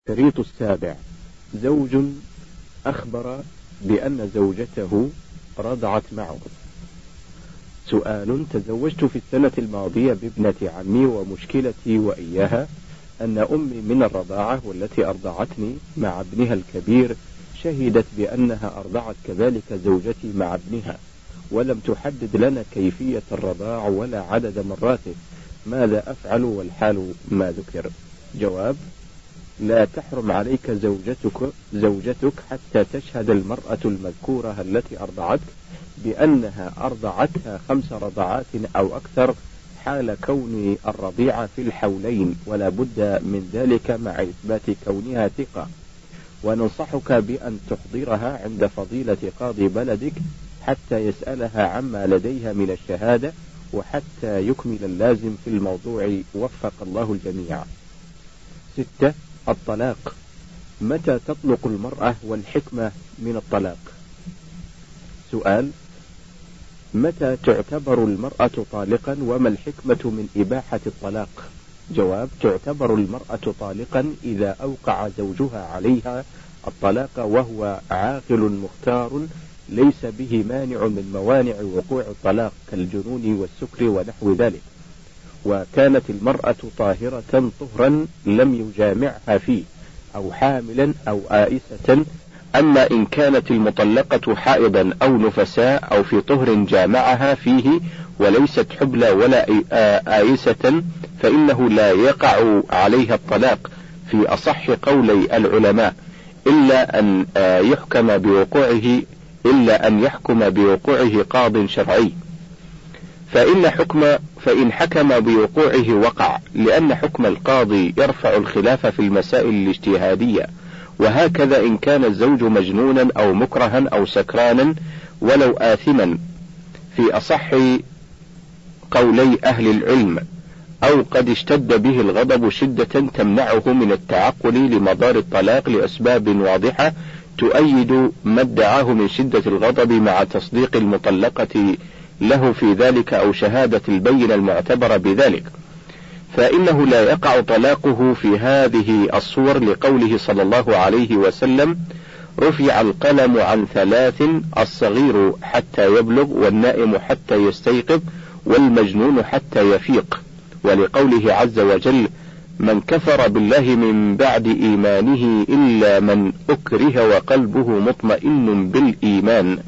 الشريط السابع: زوج أخبر بأن زوجته رضعت معه. سؤال: تزوجت في السنة الماضية بابنة عمي، ومشكلتي وإياها أن أمي من الرضاعة والتي أرضعتني مع ابنها الكبير شهدت بأنها أرضعت كذلك زوجتي مع ابنها، ولم تحدد لنا كيفية الرضاع ولا عدد مراته. ماذا أفعل والحال ما ذكر؟ جواب: لا تحرم عليك زوجتك حتى تشهد المرأة المذكورة التي أرضعتك بأنها أرضعتها 5 رضعات أو أكثر حال كون الرضيعة في الحولين، ولا بد من ذلك مع إثبات كونها ثقة. وننصحك بأن تحضرها عند فضيلة قاضي بلدك حتى يسألها عما لديها من الشهادة، وحتى يكمل اللازم في الموضوع. وفق الله الجميع. 6. الطلاق: متى تطلق المرأة والحكمة من الطلاق؟ سؤال: متى تعتبر المرأة طالقا وما الحكمة من إباحة الطلاق؟ جواب: تعتبر المرأة طالقا إذا أوقع زوجها عليها الطلاق وهو عاقل مختار ليس به مانع من موانع وقوع الطلاق كالجنون والسكر ونحو ذلك، وكانت المرأة طاهرة طهرا لم يجامعها فيه، أو حاملا أو آئسة. أما إن كانت المطلقة حائضا أو نفساء أو في طهر جامعها فيه وليست حبلى ولا آئسة فإنه لا يقع عليها الطلاق في أصح قولي العلماء، إلا أن يحكم بوقوعه قاض شرعي، فإن حكم بوقوعه وقع، لأن حكم القاضي يرفع الخلاف في المسائل الاجتهادية. وهكذا إن كان الزوج مجنونا أو مكرها أو سكرانا ولو آثما في أصح قولي أهل العلم، أو قد اشتد به الغضب شدة تمنعه من التعقل لمضار الطلاق لأسباب واضحة تؤيد ما ادعاه من شدة الغضب مع تصديق المطلقة له في ذلك أو شهادة البينة المعتبرة بذلك، فإنه لا يقع طلاقه في هذه الصور، لقوله صلى الله عليه وسلم: رفع القلم عن 3: الصغير حتى يبلغ، والنائم حتى يستيقظ، والمجنون حتى يفيق. ولقوله عز وجل: من كفر بالله من بعد إيمانه إلا من أكره وقلبه مطمئن بالإيمان.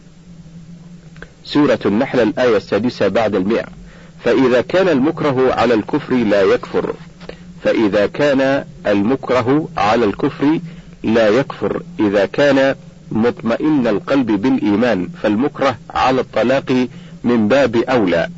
سورة النحل الآية 6 بعد 100. فإذا كان المكره على الكفر لا يكفر إذا كان مطمئن القلب بالإيمان، فالمكره على الطلاق من باب أولى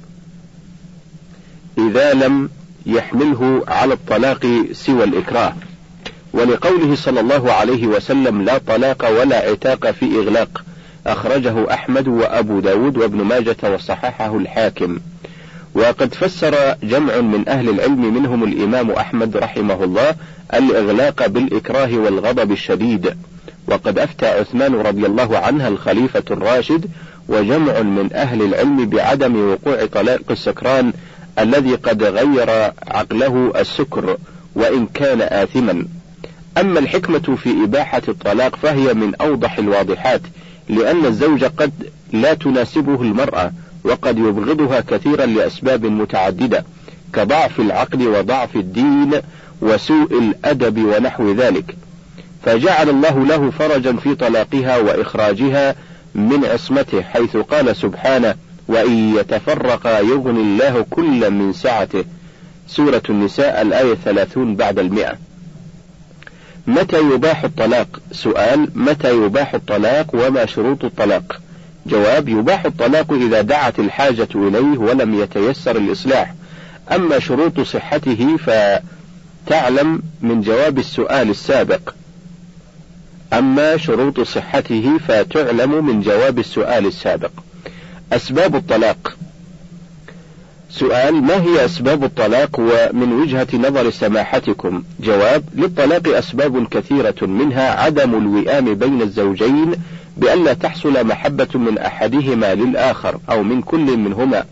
إذا لم يحمله على الطلاق سوى الإكراه. ولقوله صلى الله عليه وسلم: لا طلاق ولا عتاق في إغلاق، أخرجه أحمد وأبو داود وابن ماجة وصححه الحاكم. وقد فسر جمع من أهل العلم منهم الإمام أحمد رحمه الله الإغلاق بالإكراه والغضب الشديد، وقد أفتى عثمان رضي الله عنه الخليفة الراشد وجمع من أهل العلم بعدم وقوع طلاق السكران الذي قد غير عقله السكر وإن كان آثما. أما الحكمة في إباحة الطلاق فهي من أوضح الواضحات، لأن الزوج قد لا تناسبه المرأة، وقد يبغضها كثيرا لأسباب متعددة كضعف العقل وضعف الدين وسوء الأدب ونحو ذلك، فجعل الله له فرجا في طلاقها وإخراجها من عصمته، حيث قال سبحانه: وإن يتفرقا يغني الله كلا من سعته. سورة النساء الآية 30 بعد 100. متى يباح الطلاق؟ سؤال: متى يباح الطلاق وما شروط الطلاق؟ جواب: يباح الطلاق إذا دعت الحاجة إليه ولم يتيسر الإصلاح. أما شروط صحته فتعلم من جواب السؤال السابق. أسباب الطلاق. سؤال: ما هي أسباب الطلاق ومن وجهة نظر سماحتكم؟ جواب: للطلاق أسباب كثيرة، منها عدم الوئام بين الزوجين بألا تحصل محبة من أحدهما للآخر أو من كل منهما،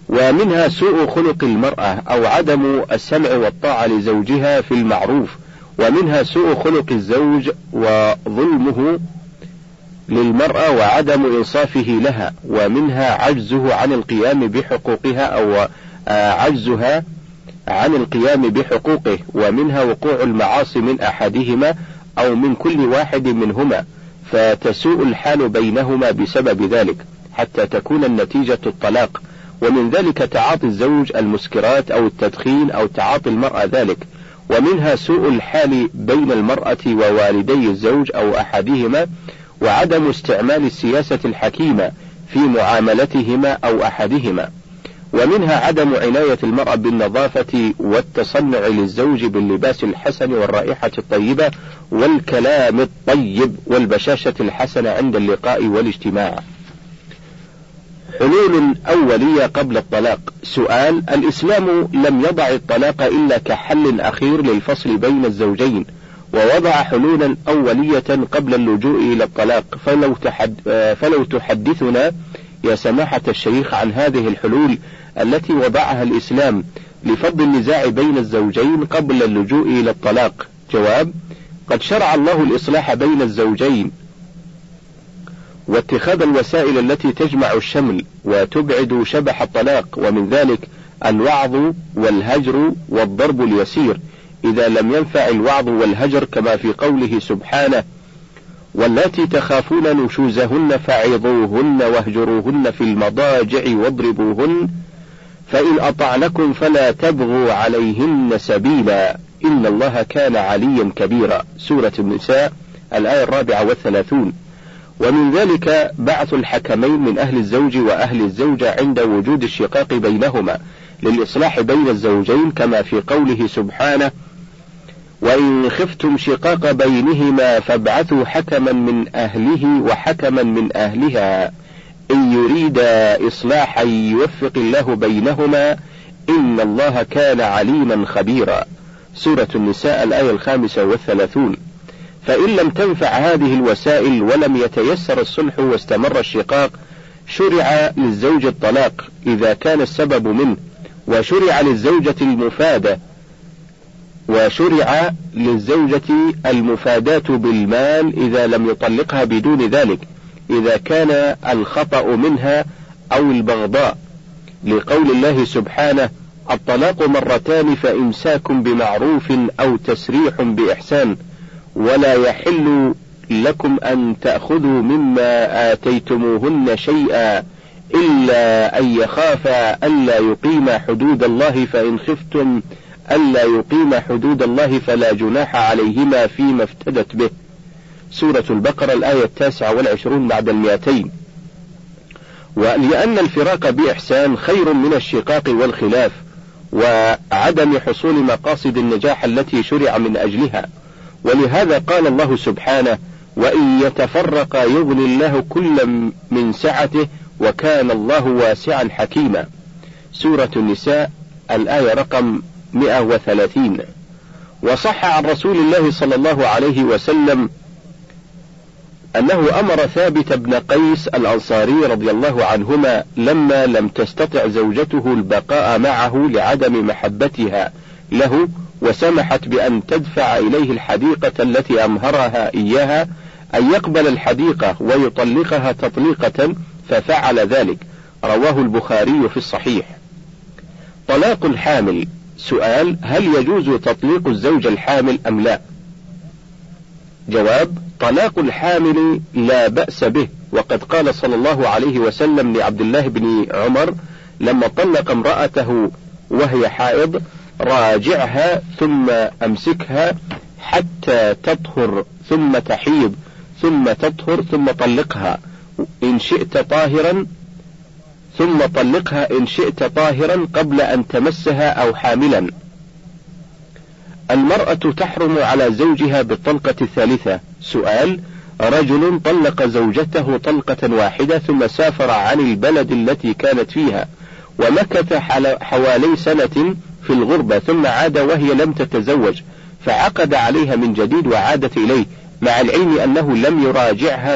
ومنها سوء خلق المرأة أو عدم السمع والطاعة لزوجها في المعروف، ومنها سوء خلق الزوج وظلمه للمرأة وعدم إنصافه لها، ومنها عجزه عن القيام بحقوقها أو عجزها عن القيام بحقوقه، ومنها وقوع المعاصي من أحدهما أو من كل واحد منهما، فتسوء الحال بينهما بسبب ذلك حتى تكون النتيجة الطلاق. ومن ذلك تعاطي الزوج المسكرات أو التدخين أو تعاطي المرأة ذلك. ومنها سوء الحال بين المرأة ووالدي الزوج أو أحدهما، وعدم استعمال السياسة الحكيمة في معاملتهما أو أحدهما. ومنها عدم عناية المرأة بالنظافة والتصنع للزوج باللباس الحسن والرائحة الطيبة والكلام الطيب والبشاشة الحسنة عند اللقاء والاجتماع. حلول أولية قبل الطلاق. سؤال: الإسلام لم يضع الطلاق إلا كحل أخير للفصل بين الزوجين، ووضع حلولا أولية قبل اللجوء إلى الطلاق، فلو تحدثنا يا سماحة الشيخ عن هذه الحلول التي وضعها الإسلام لفض النزاع بين الزوجين قبل اللجوء إلى الطلاق. جواب: قد شرع الله الإصلاح بين الزوجين واتخاذ الوسائل التي تجمع الشمل وتبعد شبح الطلاق، ومن ذلك الوعظ والهجر والضرب اليسير إذا لم ينفع الوعظ والهجر، كما في قوله سبحانه: واللاتي تخافون نشوزهن فعظوهن واهجروهن في المضاجع واضربوهن فإن أطعنكم فلا تبغوا عليهن سبيلا إن الله كان عليا كبيرا. سورة النساء الآية 34. ومن ذلك بعث الحكمين من أهل الزوج وأهل الزوجة عند وجود الشقاق بينهما للإصلاح بين الزوجين، كما في قوله سبحانه: وإن خفتم شقاق بينهما فابعثوا حكما من أهله وحكما من أهلها إن يريدا إصلاحا يوفق الله بينهما إن الله كان عليما خبيرا. سورة النساء الآية 35. فإن لم تنفع هذه الوسائل ولم يتيسر الصلح واستمر الشقاق، شرع للزوج الطلاق إذا كان السبب منه، وشرع للزوجة المفاداة بالمال إذا لم يطلقها بدون ذلك، إذا كان الخطأ منها أو البغضاء، لقول الله سبحانه: الطلاق مرتان فإمساك بمعروف أو تسريح بإحسان ولا يحل لكم أن تأخذوا مما آتيتموهن شيئا إلا أن يخافا ألا يقيما حدود الله، فإن خفتم ألا يقيما حدود الله فلا جناح عليهما فيما افتدت به. سورة البقرة الآية 29 بعد 200. ولأن الفراق بإحسان خير من الشقاق والخلاف وعدم حصول مقاصد النجاح التي شرع من أجلها، ولهذا قال الله سبحانه: وإن يتفرقا يغني الله كلا من سعته وكان الله واسعا حكيما. سورة النساء الآية رقم 130. وصح عن رسول الله صلى الله عليه وسلم أنه أمر ثابت بن قيس الأنصاري رضي الله عنهما لما لم تستطع زوجته البقاء معه لعدم محبتها له، وسمحت بأن تدفع إليه الحديقة التي أمهرها إياها، أن يقبل الحديقة ويطلقها تطليقة، ففعل ذلك. رواه البخاري في الصحيح. طلاق الحامل. سؤال: هل يجوز تطليق الزوج الحامل أم لا؟ جواب: طلاق الحامل لا بأس به، وقد قال صلى الله عليه وسلم لعبد الله بن عمر لما طلق امرأته وهي حائض: راجعها ثم أمسكها حتى تطهر ثم تحيض ثم تطهر ثم طلقها إن شئت طاهرا، ثم طلقها إن شئت طاهرا قبل أن تمسها أو حاملا. المرأة تحرم على زوجها بالطلقة الثالثة. سؤال: رجل طلق زوجته طلقة واحدة ثم سافر عن البلد التي كانت فيها ومكث حوالي سنة في الغربة، ثم عاد وهي لم تتزوج، فعقد عليها من جديد وعادت إليه، مع العلم أنه لم يراجعها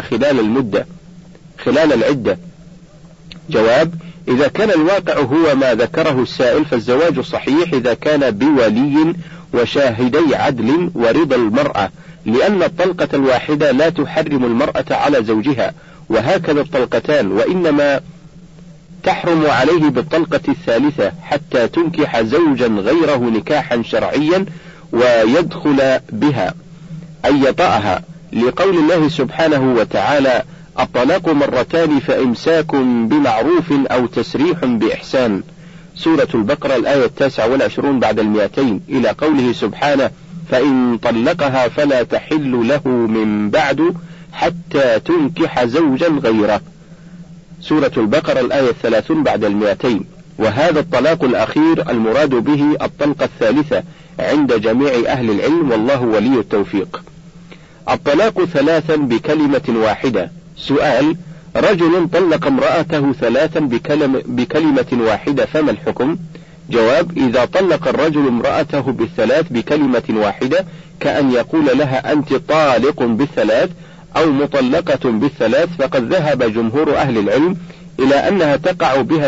خلال العدة. جواب: إذا كان الواقع هو ما ذكره السائل فالزواج صحيح إذا كان بولي وشاهدي عدل ورضا المرأة، لأن الطلقة الواحدة لا تحرم المرأة على زوجها، وهكذا الطلقتان، وإنما تحرم عليه بالطلقة الثالثة حتى تنكح زوجا غيره نكاحا شرعيا ويدخل بها أي يطأها، لقول الله سبحانه وتعالى: الطلاق مرتان فإمساك بمعروف أو تسريح بإحسان. سورة البقرة الآية 29 بعد 200، إلى قوله سبحانه: فإن طلقها فلا تحل له من بعد حتى تنكح زوجا غيره. سورة البقرة الآية 30 بعد 200. وهذا الطلاق الأخير المراد به الطلقة الثالثة عند جميع أهل العلم، والله ولي التوفيق. الطلاق ثلاثا بكلمة واحدة. سؤال: رجل طلق امرأته ثلاثا بكلمة واحدة، فما الحكم؟ جواب: إذا طلق الرجل امرأته بالثلاث بكلمة واحدة كأن يقول لها أنت طالق بالثلاث أو مطلقة بالثلاث، فقد ذهب جمهور أهل العلم إلى أنها تقع بها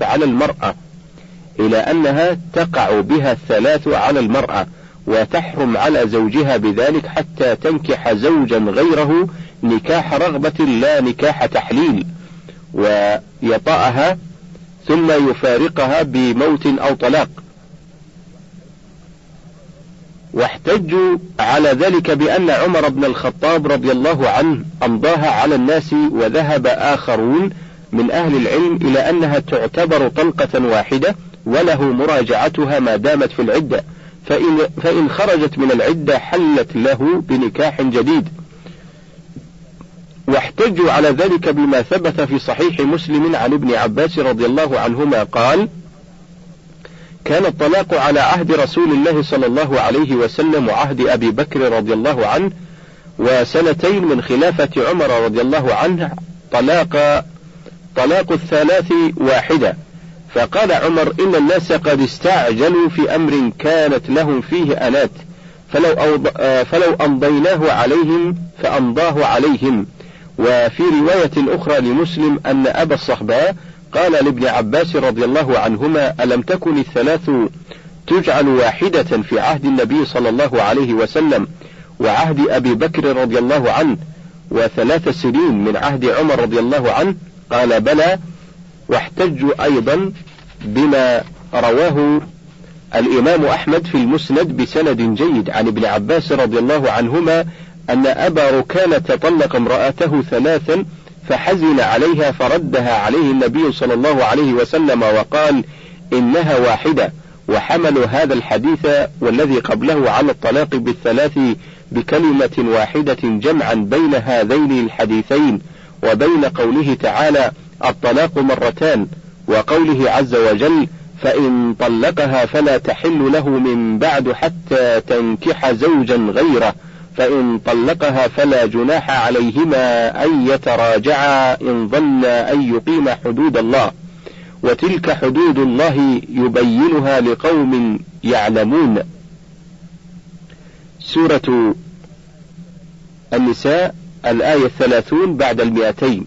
الثلاث على المرأة وتحرم على زوجها بذلك حتى تنكح زوجا غيره نكاح رغبة لا نكاح تحليل، ويطأها ثم يفارقها بموت أو طلاق. واحتجوا على ذلك بأن عمر بن الخطاب رضي الله عنه أمضاها على الناس، وذهب آخرون من أهل العلم إلى أنها تعتبر طلقة واحدة وله مراجعتها ما دامت في العدة، فإن خرجت من العدة حلت له بنكاح جديد. واحتجوا على ذلك بما ثبت في صحيح مسلم عن ابن عباس رضي الله عنهما قال: كان الطلاق على عهد رسول الله صلى الله عليه وسلم وعهد أبي بكر رضي الله عنه وسنتين من خلافة عمر رضي الله عنه طلاق الثلاث واحدة. فقال عمر: إن الناس قد استعجلوا في أمر كانت لهم فيه آلات، فلو أمضيناه عليهم فأمضاه عليهم. وفي رواية أخرى لمسلم أن أبا الصهباء قال لابن عباس رضي الله عنهما: ألم تكن الثلاث تجعل واحدة في عهد النبي صلى الله عليه وسلم وعهد أبي بكر رضي الله عنه و3 سنين من عهد عمر رضي الله عنه؟ قال: بلى. واحتجوا أيضا بما رواه الإمام أحمد في المسند بسند جيد عن ابن عباس رضي الله عنهما أن أبا ركانة طلق امرأته 3 فحزن عليها فردها عليه النبي صلى الله عليه وسلم وقال: إنها واحدة. وحملوا هذا الحديث والذي قبله على الطلاق بالثلاث بكلمة واحدة جمعا بين هذين الحديثين وبين قوله تعالى: الطلاق مرتان، وقوله عز وجل: فإن طلقها فلا تحل له من بعد حتى تنكح زوجا غيره، فإن طلقها فلا جناح عليهما أن يتراجعا إن ظنا أن يقيما حدود الله، وتلك حدود الله يبينها لقوم يعلمون. سورة النساء الآية 30 بعد 200.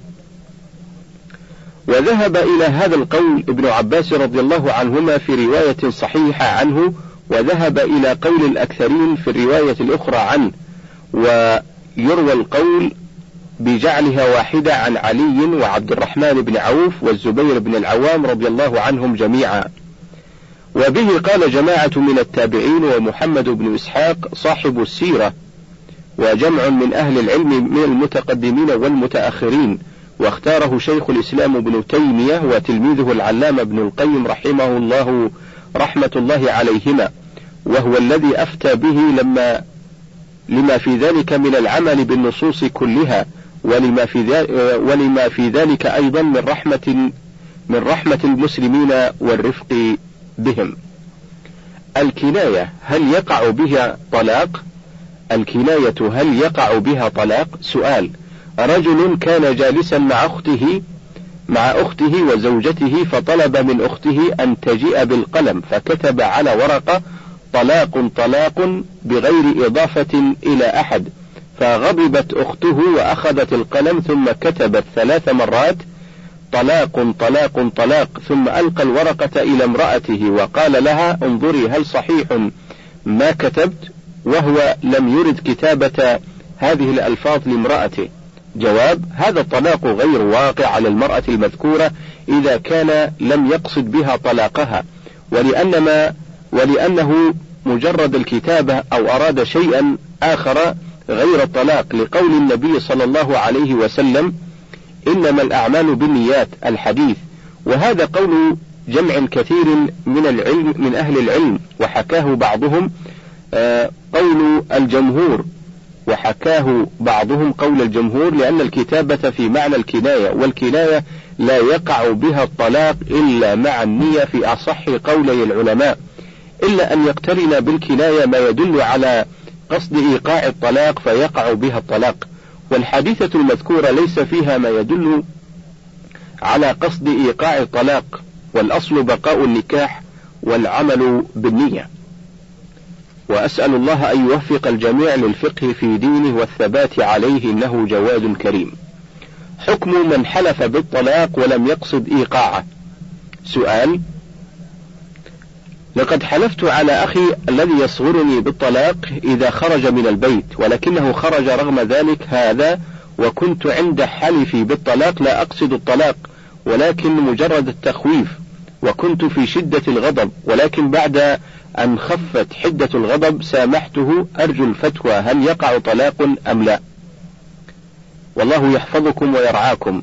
وذهب إلى هذا القول ابن عباس رضي الله عنهما في رواية صحيحة عنه، وذهب إلى قول الأكثرين في الرواية الأخرى عنه، ويروى القول بجعلها واحدة عن علي وعبد الرحمن بن عوف والزبير بن العوام رضي الله عنهم جميعا. وبه قال جماعة من التابعين ومحمد بن إسحاق صاحب السيرة وجمع من أهل العلم من المتقدمين والمتأخرين، واختاره شيخ الإسلام ابن تيمية وتلميذه العلامة ابن القيم رحمه الله رحمة الله عليهما، وهو الذي أفتى به لما في ذلك من العمل بالنصوص كلها، ولما في ذلك أيضا من رحمة المسلمين والرفق بهم. الكناية هل يقع بها طلاق؟ الكناية هل يقع بها طلاق؟ سؤال: رجل كان جالسا مع أخته وزوجته، فطلب من أخته أن تجيء بالقلم، فكتب على ورقة: طلاق طلاق بغير إضافة إلى أحد، فغضبت أخته وأخذت القلم ثم كتبت 3 مرات: طلاق طلاق طلاق، ثم ألقى الورقة إلى امرأته وقال لها: انظري هل صحيح ما كتبت، وهو لم يرد كتابة هذه الألفاظ لامرأته. جواب: هذا الطلاق غير واقع على المرأة المذكورة إذا كان لم يقصد بها طلاقها، ولأنه مجرد الكتابة أو أراد شيئا آخر غير الطلاق، لقول النبي صلى الله عليه وسلم: إنما الأعمال بالنيات، الحديث. وهذا قول جمع كثير من أهل العلم، وحكاه بعضهم قول الجمهور، لأن الكتابة في معنى الكناية، والكناية لا يقع بها الطلاق إلا مع النية في أصح قولي العلماء، إلا أن يقترن بالكناية ما يدل على قصد إيقاع الطلاق فيقع بها الطلاق. والحادثة المذكورة ليس فيها ما يدل على قصد إيقاع الطلاق، والأصل بقاء النكاح والعمل بالنية. وأسأل الله أن يوفق الجميع للفقه في دينه والثبات عليه، إنه جواد كريم. حكم من حلف بالطلاق ولم يقصد إيقاعه. سؤال: لقد حلفت على أخي الذي يصغرني بالطلاق إذا خرج من البيت، ولكنه خرج رغم ذلك هذا، وكنت عند حلفي بالطلاق لا أقصد الطلاق ولكن مجرد التخويف، وكنت في شدة الغضب، ولكن بعد أن خفت حدة الغضب سامحته. أرجو الفتوى، هل يقع طلاق أم لا؟ والله يحفظكم ويرعاكم.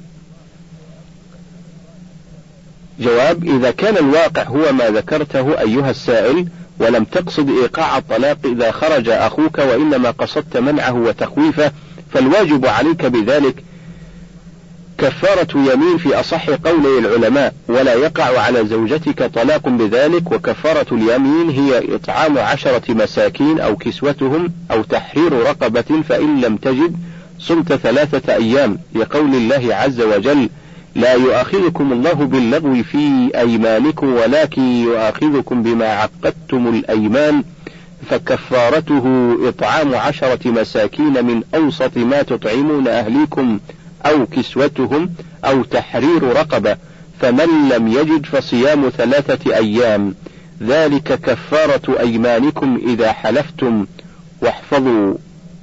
جواب: إذا كان الواقع هو ما ذكرته أيها السائل، ولم تقصد إيقاع الطلاق إذا خرج أخوك، وإنما قصدت منعه وتخويفه، فالواجب عليك بذلك كفارة يمين في أصح قولي العلماء، ولا يقع على زوجتك طلاق بذلك. وكفارة اليمين هي إطعام 10 مساكين أو كسوتهم أو تحرير رقبة، فإن لم تجد صمت 3 أيام، لقول الله عز وجل: لا يؤاخذكم الله باللغو في أيمانكم ولكن يؤاخذكم بما عقدتم الأيمان، فكفارته إطعام 10 مساكين من أوسط ما تطعمون أهليكم أو كسوتهم أو تحرير رقبة، فمن لم يجد فصيام 3 أيام، ذلك كفارة أيمانكم إذا حلفتم، واحفظوا.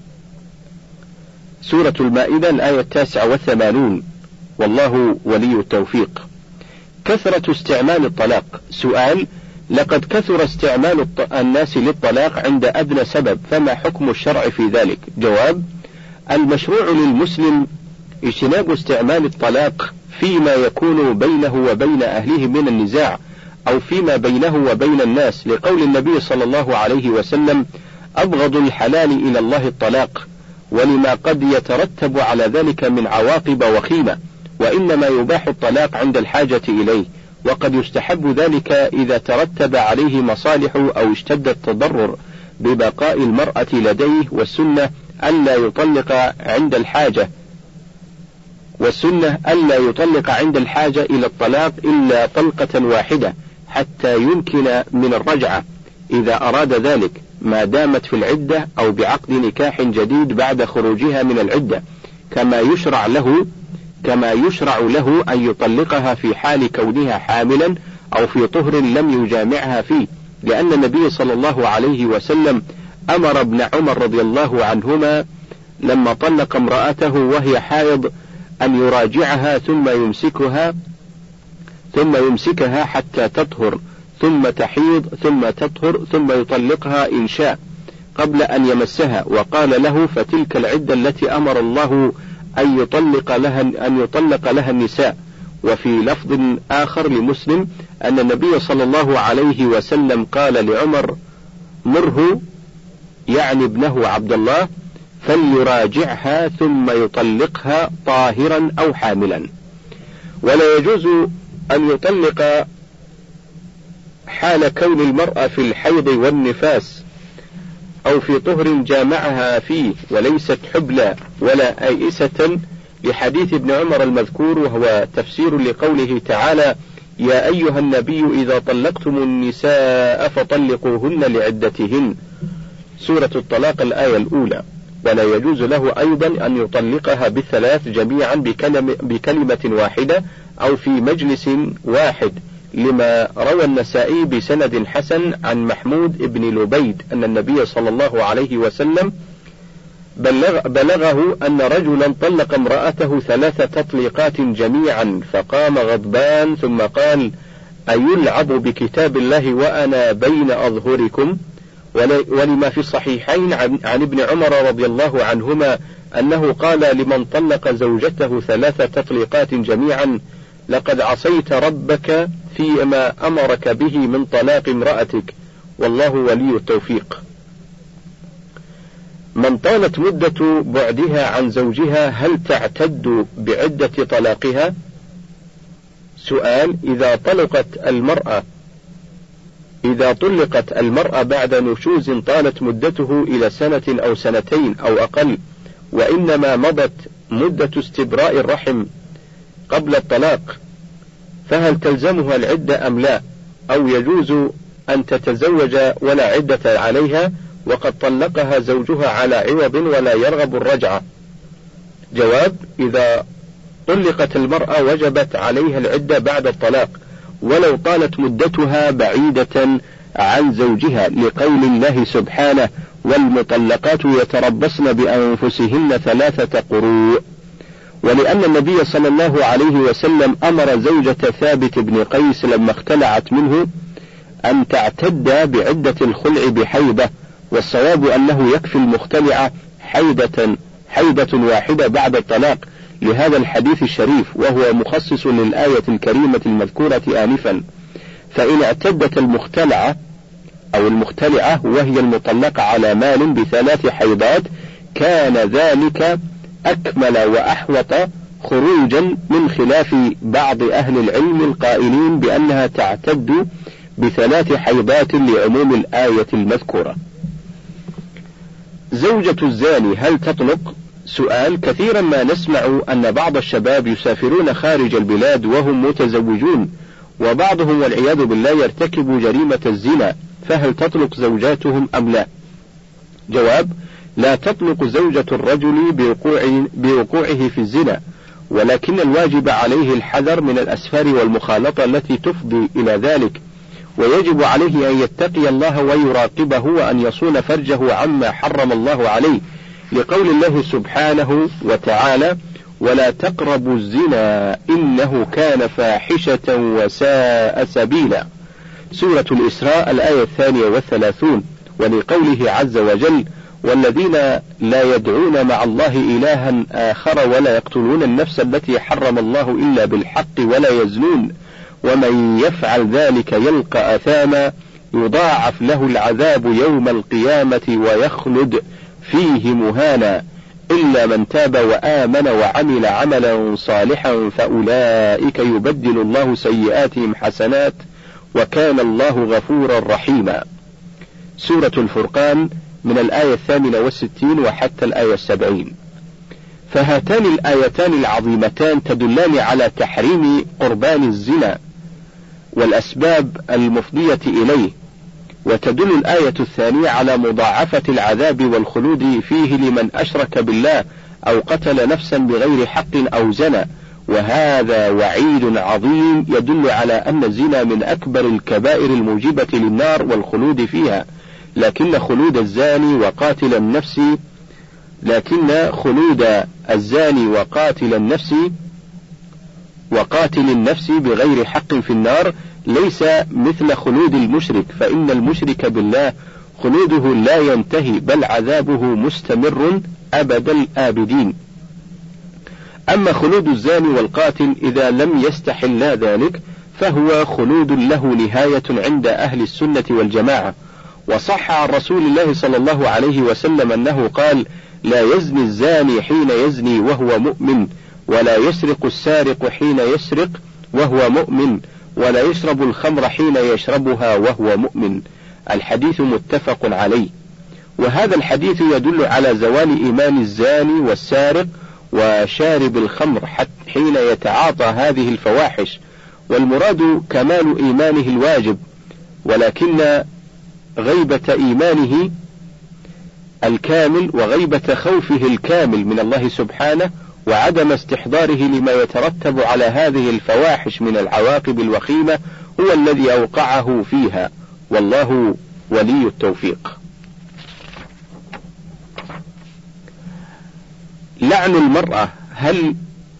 سورة المائدة الآية 89. والله ولي التوفيق. كثرة استعمال الطلاق. سؤال: لقد كثر استعمال الناس للطلاق عند أدنى سبب، فما حكم الشرع في ذلك؟ جواب: المشروع للمسلم اجتناب استعمال الطلاق فيما يكون بينه وبين أهله من النزاع، أو فيما بينه وبين الناس، لقول النبي صلى الله عليه وسلم: أبغض الحلال إلى الله الطلاق، ولما قد يترتب على ذلك من عواقب وخيمة، وإنما يباح الطلاق عند الحاجة إليه، وقد يستحب ذلك إذا ترتب عليه مصالح أو اشتد التضرر ببقاء المرأة لديه، والسنة ألا يطلق عند الحاجة إلى الطلاق إلا طلقة واحدة حتى يمكن من الرجعة إذا أراد ذلك، ما دامت في العدة أو بعقد نكاح جديد بعد خروجها من العدة، كما يشرع له أن يطلقها في حال كونها حاملا أو في طهر لم يجامعها فيه، لأن النبي صلى الله عليه وسلم أمر ابن عمر رضي الله عنهما لما طلق امرأته وهي حائض أن يراجعها ثم يمسكها حتى تطهر، ثم تحيض، ثم تطهر، ثم يطلقها إن شاء قبل أن يمسها، وقال له: فتلك العدة التي أمر الله أن يطلق لها النساء. وفي لفظ آخر لمسلم أن النبي صلى الله عليه وسلم قال لعمر: مره، يعني ابنه عبد الله، فليراجعها ثم يطلقها طاهرا أو حاملا. ولا يجوز أن يطلق حال كون المرأة في الحيض والنفاس أو في طهر جامعها فيه وليست حبلى ولا آئسة، لحديث ابن عمر المذكور، وهو تفسير لقوله تعالى: يا أيها النبي إذا طلقتم النساء فطلقوهن لعدتهن، سورة الطلاق الآية الأولى. ولا يجوز له أيضا أن يطلقها بالثلاث جميعا بكلمة واحدة أو في مجلس واحد، لما روى النسائي بسند حسن عن محمود بن لبيد أن النبي صلى الله عليه وسلم بلغه أن رجلا طلق امرأته 3 تطليقات جميعا، فقام غضبان ثم قال: أيلعب بكتاب الله وأنا بين أظهركم؟ ولما في الصحيحين عن ابن عمر رضي الله عنهما أنه قال لمن طلق زوجته 3 تطليقات جميعا: لقد عصيت ربك فيما أمرك به من طلاق امرأتك، والله ولي التوفيق. من طالت مدة بعدها عن زوجها هل تعتد بعدة طلاقها؟ سؤال: إذا طلقت المرأة بعد نشوز طالت مدته إلى 1 أو 2 أو أقل، وإنما مضت مدة استبراء الرحم قبل الطلاق، فهل تلزمها العدة أم لا؟ أو يجوز أن تتزوج ولا عدة عليها وقد طلقها زوجها على عوض ولا يرغب الرجعة؟ جواب: إذا طلقت المرأة وجبت عليها العدة بعد الطلاق ولو طالت مدتها بعيدة عن زوجها، لقول الله سبحانه: والمطلقات يتربصن بأنفسهن 3 قروء. ولأن النبي صلى الله عليه وسلم أمر زوجة ثابت بن قيس لما اختلعت منه أن تعتد بعدة الخلع بحيضة، والصواب أنه يكفي المختلعة حيضة واحدة بعد الطلاق لهذا الحديث الشريف، وهو مخصص للآية الكريمة المذكورة آنفا. فإن اعتدت المختلعة أو المختلعة وهي المطلقة على مال ب3 حيضات كان ذلك أكمل وأحوط خروجا من خلاف بعض أهل العلم القائلين بأنها تعتد ب3 حيضات لعموم الآية المذكورة. زوجة الزاني هل تطلق؟ سؤال: كثيرا ما نسمع أن بعض الشباب يسافرون خارج البلاد وهم متزوجون، وبعضهم والعياذ بالله يرتكب جريمة الزنا، فهل تطلق زوجاتهم أم لا؟ جواب: لا تطلق زوجة الرجل بوقوعه في الزنا، ولكن الواجب عليه الحذر من الأسفار والمخالطة التي تفضي إلى ذلك، ويجب عليه أن يتقي الله ويراقبه وأن يصون فرجه عما حرم الله عليه، لقول الله سبحانه وتعالى: ولا تقربوا الزنا إنه كان فاحشة وساء سبيلا. سورة الإسراء الآية 32. ولقوله عز وجل: والذين لا يدعون مع الله إلها آخر ولا يقتلون النفس التي حرم الله إلا بالحق ولا يزنون ومن يفعل ذلك يلقى أثاما يضاعف له العذاب يوم القيامة ويخلد فيه مهانا إلا من تاب وآمن وعمل عملا صالحا فأولئك يبدل الله سيئاتهم حسنات وكان الله غفورا رحيما. سورة الفرقان من الآية 68 وحتى الآية 70. فهاتان الآيتان العظيمتان تدلان على تحريم قربان الزنا والأسباب المفضية إليه، وتدل الآية الثانية على مضاعفة العذاب والخلود فيه لمن أشرك بالله أو قتل نفسا بغير حق أو زنى، وهذا وعيد عظيم يدل على أن الزنا من أكبر الكبائر الموجبة للنار والخلود فيها، لكن خلود الزاني وقاتل النفس بغير حق في النار ليس مثل خلود المشرك، فإن المشرك بالله خلوده لا ينتهي بل عذابه مستمر أبد الآبدين. أما خلود الزاني والقاتل إذا لم يستحلا ذلك فهو خلود له نهاية عند أهل السنة والجماعة. وصح عن رسول الله صلى الله عليه وسلم أنه قال: لا يزني الزاني حين يزني وهو مؤمن، ولا يسرق السارق حين يسرق وهو مؤمن، ولا يشرب الخمر حين يشربها وهو مؤمن. الحديث متفق عليه. وهذا الحديث يدل على زوال إيمان الزاني والسارق وشارب الخمر حين يتعاطى هذه الفواحش، والمراد كمال إيمانه الواجب، ولكن غيبة إيمانه الكامل وغيبة خوفه الكامل من الله سبحانه وعدم استحضاره لما يترتب على هذه الفواحش من العواقب الوخيمة هو الذي أوقعه فيها، والله ولي التوفيق. لعن المرأة هل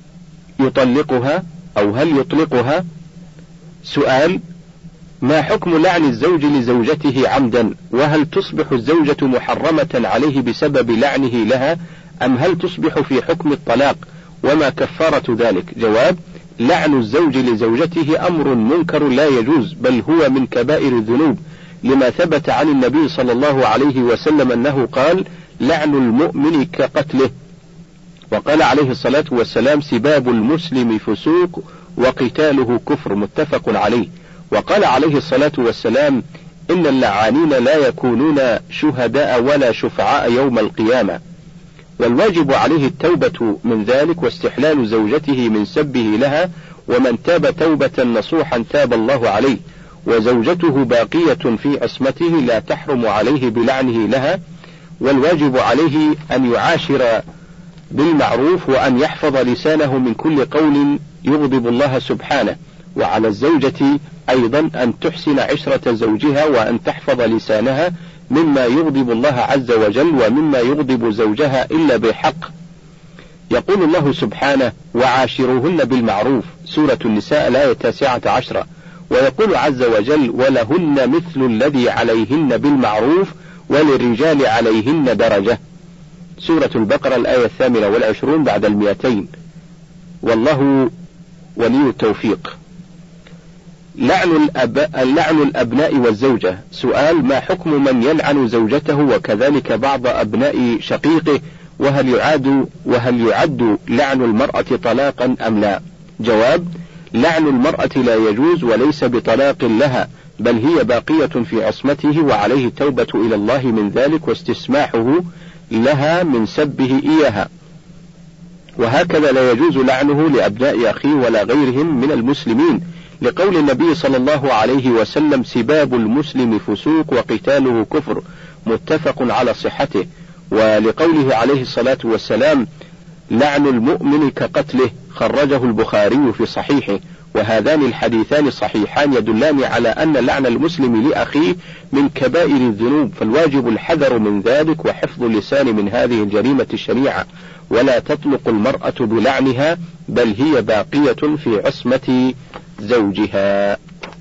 يطلقها أو هل يطلقها؟ سؤال: ما حكم لعن الزوج لزوجته عمدا؟ وهل تصبح الزوجة محرمة عليه بسبب لعنه لها، أم هل تصبح في حكم الطلاق؟ وما كفارة ذلك؟ جواب: لعن الزوج لزوجته أمر منكر لا يجوز، بل هو من كبائر الذنوب، لما ثبت عن النبي صلى الله عليه وسلم أنه قال: لعن المؤمن كقتله. وقال عليه الصلاة والسلام: سباب المسلم فسوق وقتاله كفر، متفق عليه. وقال عليه الصلاة والسلام: إن اللعانين لا يكونون شهداء ولا شفعاء يوم القيامة. والواجب عليه التوبة من ذلك واستحلال زوجته من سبه لها، ومن تاب توبة نصوحا تاب الله عليه، وزوجته باقية في عصمته لا تحرم عليه بلعنه لها. والواجب عليه أن يعاشر بالمعروف، وأن يحفظ لسانه من كل قول يغضب الله سبحانه. وعلى الزوجة أيضا أن تحسن عشرة زوجها، وأن تحفظ لسانها مما يغضب الله عز وجل ومما يغضب زوجها إلا بحق. يقول الله سبحانه: وعاشروهن بالمعروف، سورة النساء الآية 19. ويقول عز وجل: ولهن مثل الذي عليهن بالمعروف وللرجال عليهن درجة، سورة البقرة الآية 28 بعد 200. والله ولي التوفيق. لعن الأبناء والزوجة. سؤال: ما حكم من يلعن زوجته وكذلك بعض أبناء شقيقه، وهل يعد لعن المرأة طلاقا أم لا؟ جواب: لعن المرأة لا يجوز وليس بطلاق لها، بل هي باقية في عصمته، وعليه التوبة إلى الله من ذلك واستسماحه لها من سبه إياها. وهكذا لا يجوز لعنه لأبناء أخيه ولا غيرهم من المسلمين، لقول النبي صلى الله عليه وسلم: سباب المسلم فسوق وقتاله كفر، متفق على صحته. ولقوله عليه الصلاة والسلام: لعن المؤمن كقتله، خرجه البخاري في صحيحه. وهذان الحديثان صحيحان يدلان على أن لعن المسلم لأخيه من كبائر الذنوب، فالواجب الحذر من ذلك وحفظ اللسان من هذه الجريمة الشنيعة، ولا تطلق المرأة بلعنها، بل هي باقية في عصمة زوجها.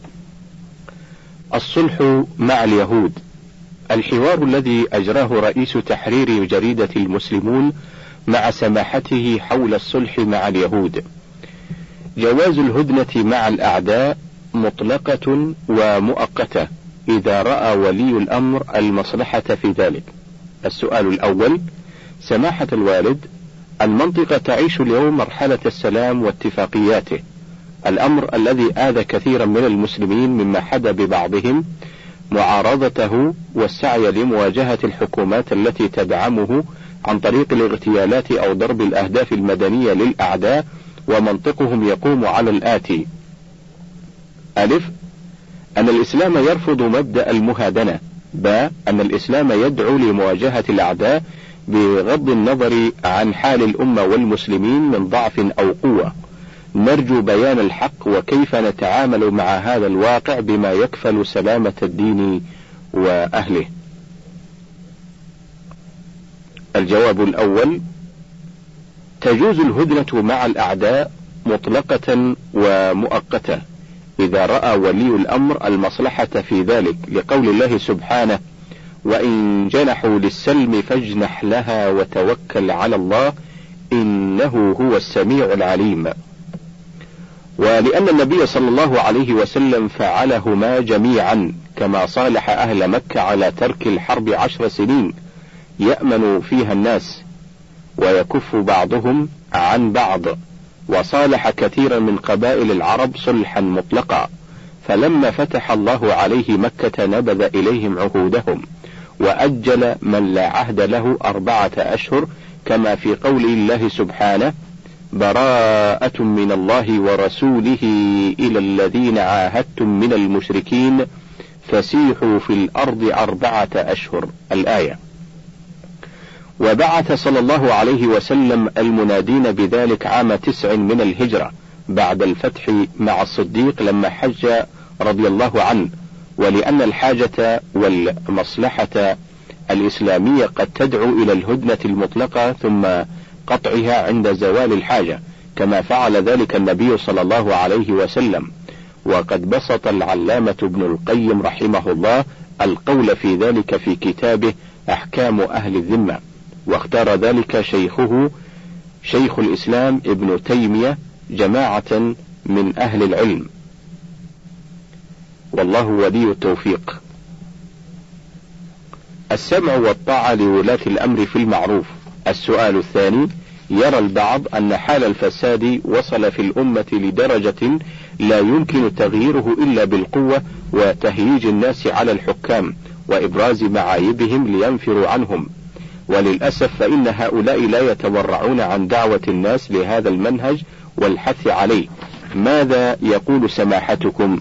الصلح مع اليهود. الحوار الذي أجراه رئيس تحرير جريدة المسلمون مع سماحته حول الصلح مع اليهود. جواز الهدنة مع الأعداء مطلقة ومؤقتة إذا رأى ولي الأمر المصلحة في ذلك. السؤال الأول: سماحة الوالد، المنطقة تعيش اليوم مرحلة السلام واتفاقياته، الأمر الذي آذى كثيرا من المسلمين، مما حدا ببعضهم معارضته والسعي لمواجهة الحكومات التي تدعمه عن طريق الاغتيالات أو ضرب الأهداف المدنية للأعداء. ومنطقهم يقوم على الآتي: ألف: أن الإسلام يرفض مبدأ المهادنة. ب: أن الإسلام يدعو لمواجهة الأعداء بغض النظر عن حال الأمة والمسلمين من ضعف أو قوة. نرجو بيان الحق وكيف نتعامل مع هذا الواقع بما يكفل سلامة الدين وأهله. الجواب الأول: تجوز الهدنة مع الأعداء مطلقة ومؤقتة إذا رأى ولي الأمر المصلحة في ذلك، لقول الله سبحانه: وإن جنحوا للسلم فاجنح لها وتوكل على الله إنه هو السميع العليم. ولأن النبي صلى الله عليه وسلم فعلهما جميعا، كما صالح أهل مكة على ترك الحرب 10 سنين يأمن فيها الناس ويكف بعضهم عن بعض، وصالح كثيرا من قبائل العرب صلحا مطلقا، فلما فتح الله عليه مكة نبذ إليهم عهودهم وأجل من لا عهد له 4 أشهر، كما في قول الله سبحانه: براءة من الله ورسوله إلى الذين عاهدتم من المشركين فسيحوا في الأرض 4 أشهر، الآية. وبعث صلى الله عليه وسلم المنادين بذلك عام 9 من الهجرة بعد الفتح مع الصديق لما حج رضي الله عنه، ولأن الحاجة والمصلحة الإسلامية قد تدعو إلى الهدنة المطلقة ثم قطعها عند زوال الحاجة، كما فعل ذلك النبي صلى الله عليه وسلم. وقد بسط العلامة ابن القيم رحمه الله القول في ذلك في كتابه أحكام أهل الذمة، واختار ذلك شيخه شيخ الإسلام ابن تيمية جماعة من أهل العلم، والله ولي التوفيق. السمع والطاعة لولاة الأمر في المعروف. السؤال الثاني: يرى البعض أن حال الفساد وصل في الأمة لدرجة لا يمكن تغييره إلا بالقوة وتهييج الناس على الحكام وإبراز معايبهم لينفروا عنهم، وللأسف فإن هؤلاء لا يتورعون عن دعوة الناس لهذا المنهج والحث عليه. ماذا يقول سماحتكم؟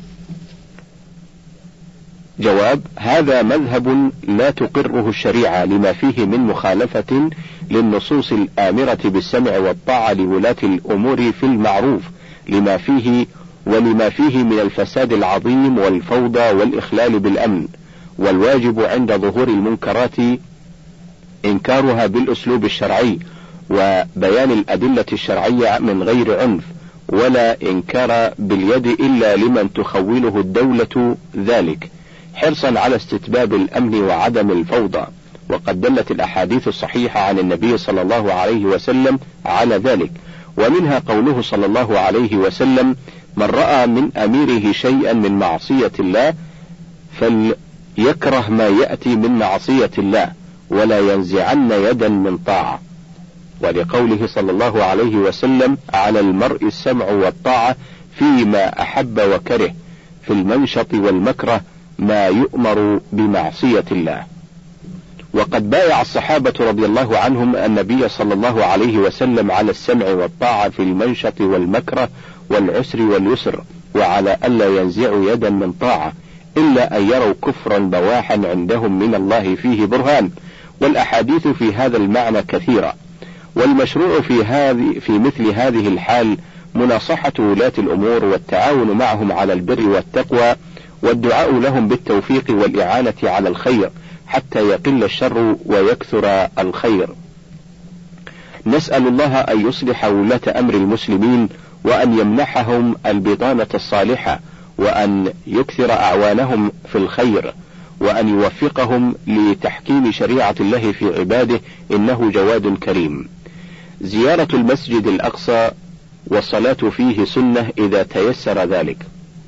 جواب: هذا مذهب لا تقره الشريعة لما فيه من مخالفة للنصوص الآمرة بالسمع والطاعة لولاة الأمور في المعروف لما فيه من الفساد العظيم والفوضى والإخلال بالأمن، والواجب عند ظهور المنكرات إنكارها بالأسلوب الشرعي وبيان الأدلة الشرعية من غير عنف، ولا إنكار باليد إلا لمن تخوله الدولة ذلك، حرصا على استتباب الأمن وعدم الفوضى. وقد دلت الأحاديث الصحيحة عن النبي صلى الله عليه وسلم على ذلك، ومنها قوله صلى الله عليه وسلم: من رأى من أميره شيئا من معصية الله فليكره ما يأتي من معصية الله ولا ينزعن يدا من طاعة. ولقوله صلى الله عليه وسلم: على المرء السمع والطاعة فيما أحب وكره، في المنشط والمكره ما يؤمر بمعصية الله. وقد بايع الصحابة رضي الله عنهم النبي صلى الله عليه وسلم على السمع والطاعة في المنشط والمكره والعسر واليسر، وعلى ألا ينزعوا يدا من طاعة إلا أن يروا كفرا بواحا عندهم من الله فيه برهان. والأحاديث في هذا المعنى كثيرة، والمشروع في مثل هذه الحال مناصحة ولاة الأمور والتعاون معهم على البر والتقوى، والدعاء لهم بالتوفيق والإعانة على الخير حتى يقل الشر ويكثر الخير. نسأل الله أن يصلح ولاة أمر المسلمين، وأن يمنحهم البطانة الصالحة، وأن يكثر أعوانهم في الخير، وأن يوفقهم لتحكيم شريعة الله في عباده، إنه جواد كريم. زيارة المسجد الأقصى والصلاة فيه سنة إذا تيسر ذلك.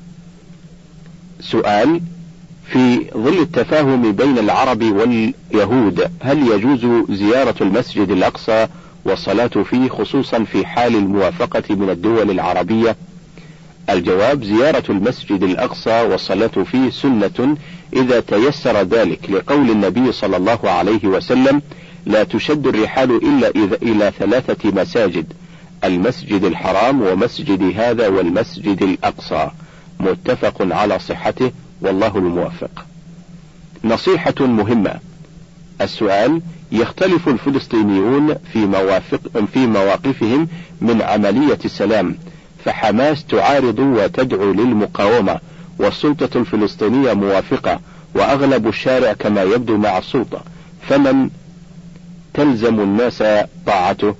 سؤال: في ظل التفاهم بين العرب واليهود هل يجوز زيارة المسجد الأقصى والصلاة فيه خصوصا في حال الموافقة من الدول العربية؟ الجواب: زيارة المسجد الأقصى والصلاة فيه سنة إذا تيسر ذلك، لقول النبي صلى الله عليه وسلم: لا تشد الرحال إلا إلى 3 مساجد: المسجد الحرام ومسجد هذا والمسجد الأقصى. متفق على صحته، والله الموفق. نصيحة مهمة. السؤال: يختلف الفلسطينيون في مواقفهم من عملية السلام، فحماس تعارض وتدعو للمقاومة، والسلطة الفلسطينية موافقة، وأغلب الشارع كما يبدو مع السلطة، فمن تلزم الناس طاعته؟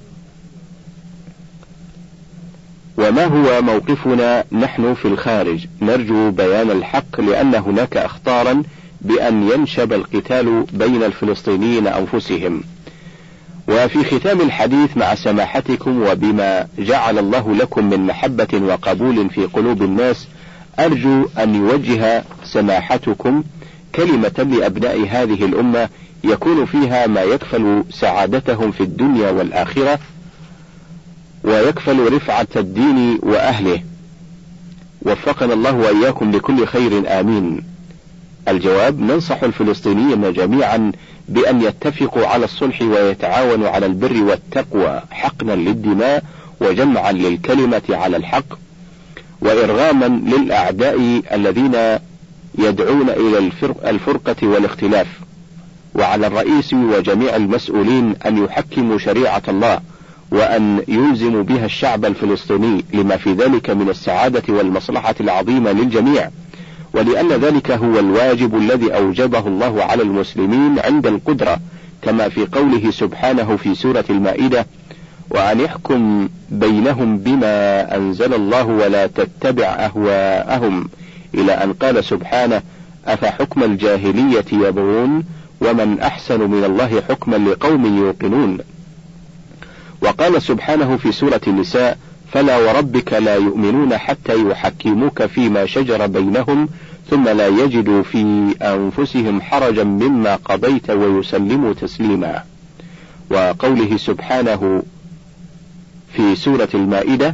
وما هو موقفنا نحن في الخارج؟ نرجو بيان الحق، لأن هناك أخطارا بأن ينشب القتال بين الفلسطينيين أنفسهم. وفي ختام الحديث مع سماحتكم، وبما جعل الله لكم من محبة وقبول في قلوب الناس، أرجو أن يوجه سماحتكم كلمة لأبناء هذه الأمة يكون فيها ما يكفل سعادتهم في الدنيا والآخرة، ويكفل رفعة الدين وأهله. وفقنا الله وإياكم لكل خير، آمين. الجواب: ننصح الفلسطينيين جميعا بأن يتفقوا على الصلح ويتعاونوا على البر والتقوى، حقنا للدماء وجمعا للكلمة على الحق، وإرغاما للأعداء الذين يدعون إلى الفرقة والاختلاف. وعلى الرئيس وجميع المسؤولين أن يحكموا شريعة الله وأن يلزموا بها الشعب الفلسطيني لما في ذلك من السعادة والمصلحة العظيمة للجميع، ولأن ذلك هو الواجب الذي أوجبه الله على المسلمين عند القدرة، كما في قوله سبحانه في سورة المائدة: وأن يحكم بينهم بما أنزل الله ولا تتبع أهواءهم، إلى أن قال سبحانه: أفحكم الجاهلية يبغون ومن أحسن من الله حكما لقوم يوقنون. وقال سبحانه في سورة النساء: فلا وربك لا يؤمنون حتى يحكموك فيما شجر بينهم ثم لا يجدوا في أنفسهم حرجا مما قضيت ويسلموا تسليما. وقوله سبحانه في سورة المائدة: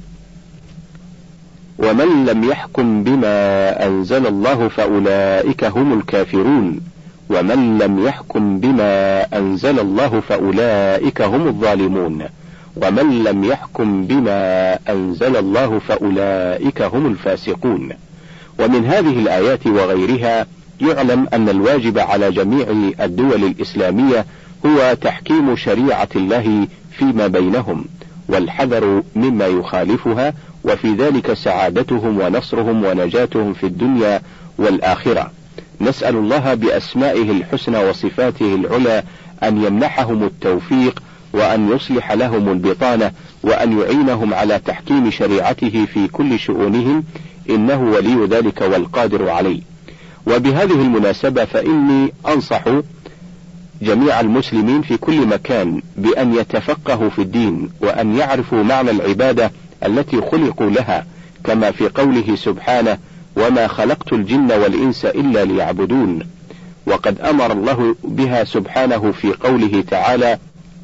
ومن لم يحكم بما أنزل الله فأولئك هم الكافرون ومن لم يحكم بما أنزل الله فأولئك هم الظالمون ومن لم يحكم بما أنزل الله فأولئك هم الفاسقون. ومن هذه الآيات وغيرها يعلم أن الواجب على جميع الدول الإسلامية هو تحكيم شريعة الله فيما بينهم والحذر مما يخالفها، وفي ذلك سعادتهم ونصرهم ونجاتهم في الدنيا والآخرة. نسأل الله بأسمائه الحسنى وصفاته العلى أن يمنحهم التوفيق وأن يصلح لهم البطانة وأن يعينهم على تحكيم شريعته في كل شؤونهم، إنه ولي ذلك والقادر عليه. وبهذه المناسبة فإني أنصح جميع المسلمين في كل مكان بأن يتفقهوا في الدين وأن يعرفوا معنى العبادة التي خلقوا لها، كما في قوله سبحانه: وما خلقت الجن والإنس إلا ليعبدون. وقد أمر الله بها سبحانه في قوله تعالى: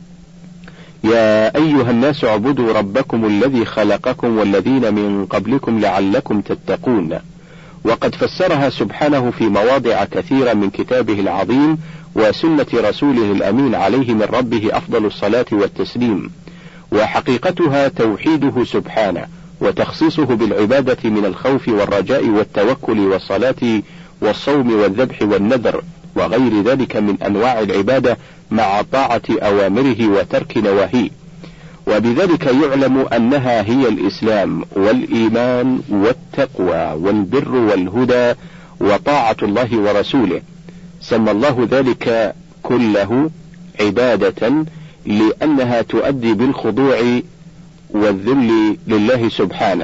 يا أيها الناس اعبدوا ربكم الذي خلقكم والذين من قبلكم لعلكم تتقون. وقد فسرها سبحانه في مواضع كثيرة من كتابه العظيم وسنة رسوله الأمين عليه من ربه أفضل الصلاة والتسليم، وحقيقتها توحيده سبحانه وتخصيصه بالعبادة من الخوف والرجاء والتوكل والصلاة والصوم والذبح والنذر وغير ذلك من أنواع العبادة مع طاعة أوامره وترك نواهيه. وبذلك يعلم أنها هي الإسلام والإيمان والتقوى والبر والهدى وطاعة الله ورسوله. سمى الله ذلك كله عبادة لأنها تؤدي بالخضوع والذل لله سبحانه.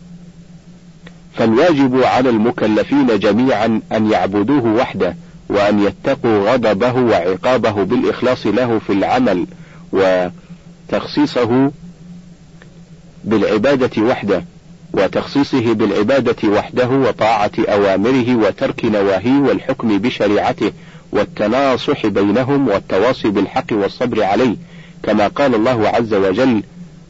فالواجب على المكلفين جميعا أن يعبدوه وحده وأن يتقوا غضبه وعقابه بالإخلاص له في العمل وتخصيصه بالعبادة وحده وطاعة أوامره وترك نواهيه والحكم بشريعته والتناصح بينهم والتواصي بالحق والصبر عليه، كما قال الله عز وجل: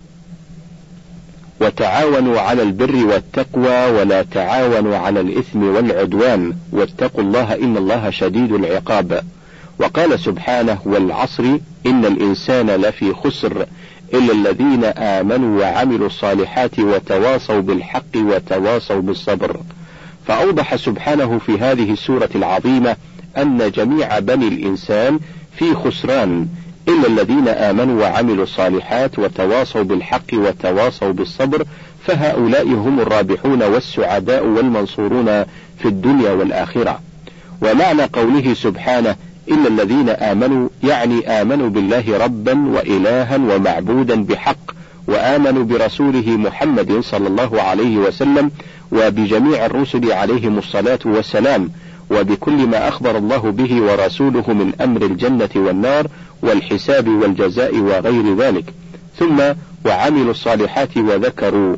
وتعاونوا على البر والتقوى ولا تعاونوا على الإثم والعدوان واتقوا الله إن الله شديد العقاب. وقال سبحانه: والعصر إن الإنسان لفي خسر إلا الذين آمنوا وعملوا الصالحات وتواصوا بالحق وتواصوا بالصبر. فأوضح سبحانه في هذه السورة العظيمة أن جميع بني الإنسان في خسران إلا الذين آمنوا وعملوا الصالحات وتواصوا بالحق وتواصوا بالصبر، فهؤلاء هم الرابحون والسعداء والمنصورون في الدنيا والآخرة. ومعنى قوله سبحانه إلا الذين آمنوا يعني آمنوا بالله ربا وإلها ومعبودا بحق، وآمنوا برسوله محمد صلى الله عليه وسلم وبجميع الرسل عليهم الصلاة والسلام، وبكل ما أخبر الله به ورسوله من أمر الجنة والنار والحساب والجزاء وغير ذلك. ثم وعملوا الصالحات وذكروا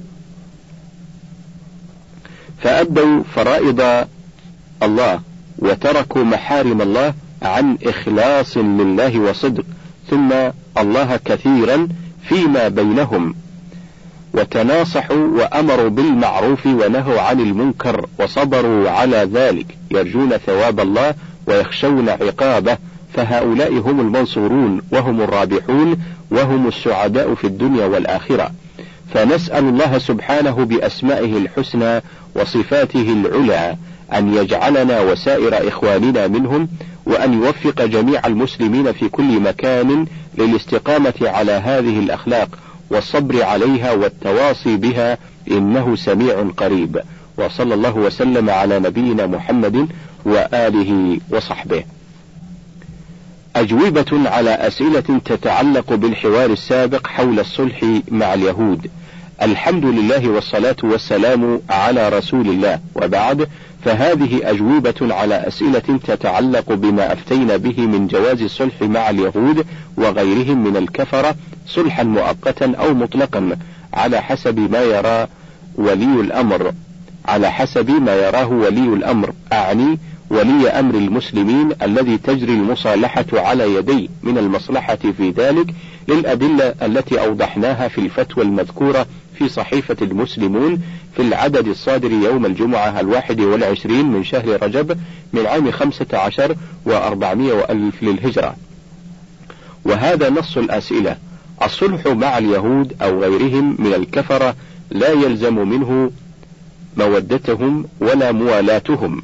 فأدوا فرائض الله وتركوا محارم الله عن إخلاص لله وصدق، ثم الله كثيرا فيما بينهم، وتناصحوا وأمروا بالمعروف ونهوا عن المنكر وصبروا على ذلك يرجون ثواب الله ويخشون عقابه، فهؤلاء هم المنصورون وهم الرابحون وهم السعداء في الدنيا والآخرة. فنسأل الله سبحانه بأسمائه الحسنى وصفاته العلى أن يجعلنا وسائر إخواننا منهم، وأن يوفق جميع المسلمين في كل مكان للاستقامة على هذه الأخلاق والصبر عليها والتواصي بها، إنه سميع قريب. وصلى الله وسلم على نبينا محمد وآله وصحبه. أجوبة على أسئلة تتعلق بالحوار السابق حول الصلح مع اليهود. الحمد لله والصلاة والسلام على رسول الله، وبعد، فهذه أجوبة على أسئلة تتعلق بما أفتينا به من جواز الصلح مع اليهود وغيرهم من الكفرة صلحا مؤقتا أو مطلقا على حسب ما يراه ولي الأمر، أعني ولي أمر المسلمين الذي تجري المصالحة على يديه من المصلحة في ذلك، للأدلة التي أوضحناها في الفتوى المذكورة في صحيفة المسلمون في العدد الصادر يوم الجمعة 21 من شهر رجب من عام 15 و400 وألف للهجرة. وهذا نص الأسئلة: الصلح مع اليهود أو غيرهم من الكفرة لا يلزم منه مودتهم ولا موالاتهم.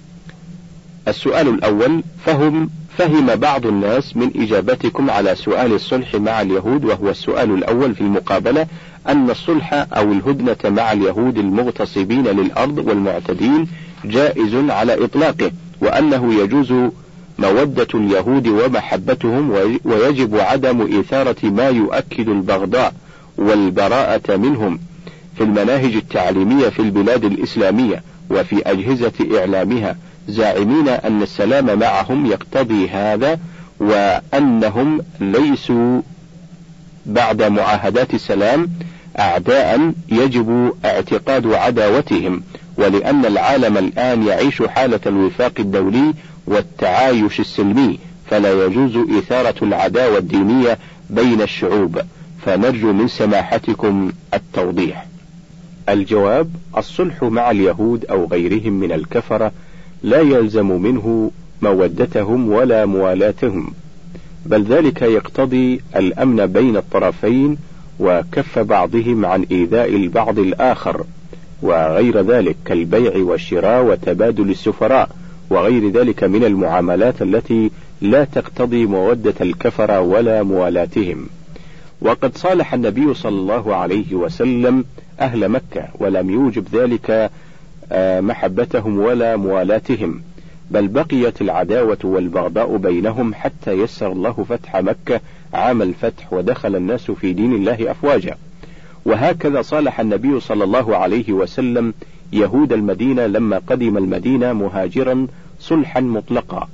السؤال الأول: فهم بعض الناس من إجابتكم على سؤال الصلح مع اليهود، وهو السؤال الأول في المقابلة، أن الصلح أو الهدنة مع اليهود المغتصبين للأرض والمعتدين جائز على إطلاقه، وأنه يجوز مودة اليهود ومحبتهم، ويجب عدم إثارة ما يؤكد البغضاء والبراءة منهم في المناهج التعليمية في البلاد الإسلامية وفي أجهزة إعلامها، زاعمين أن السلام معهم يقتضي هذا، وأنهم ليسوا بعد معاهدات السلام أعداء يجب اعتقاد عداوتهم، ولأن العالم الآن يعيش حالة الوفاق الدولي والتعايش السلمي، فلا يجوز إثارة العداوة الدينية بين الشعوب، فنرجو من سماحتكم التوضيح. الجواب: الصلح مع اليهود أو غيرهم من الكفرة لا يلزم منه مودتهم ولا موالاتهم، بل ذلك يقتضي الأمن بين الطرفين وكف بعضهم عن إيذاء البعض الآخر، وغير ذلك كالبيع والشراء وتبادل السفراء وغير ذلك من المعاملات التي لا تقتضي مودة الكفرة ولا موالاتهم. وقد صالح النبي صلى الله عليه وسلم أهل مكة ولم يوجب ذلك محبتهم ولا موالاتهم، بل بقيت العداوة والبغضاء بينهم حتى يسر الله فتح مكة عام الفتح ودخل الناس في دين الله أفواجا. وهكذا صالح النبي صلى الله عليه وسلم يهود المدينة لما قدم المدينة مهاجرا صلحا مطلقا،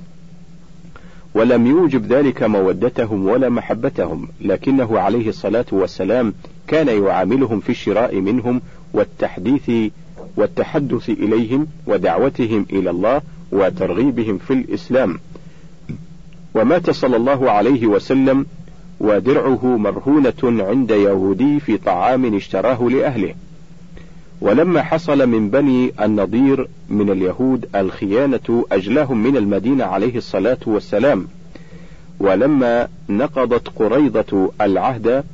ولم يوجب ذلك مودتهم ولا محبتهم، لكنه عليه الصلاة والسلام كان يعاملهم في الشراء منهم والتحدث إليهم ودعوتهم إلى الله وترغيبهم في الإسلام. ومات صلى الله عليه وسلم ودرعه مرهونة عند يهودي في طعام اشتراه لأهله. ولما حصل من بني النضير من اليهود الخيانة أجلاهم من المدينة عليه الصلاة والسلام. ولما نقضت قريضة العهد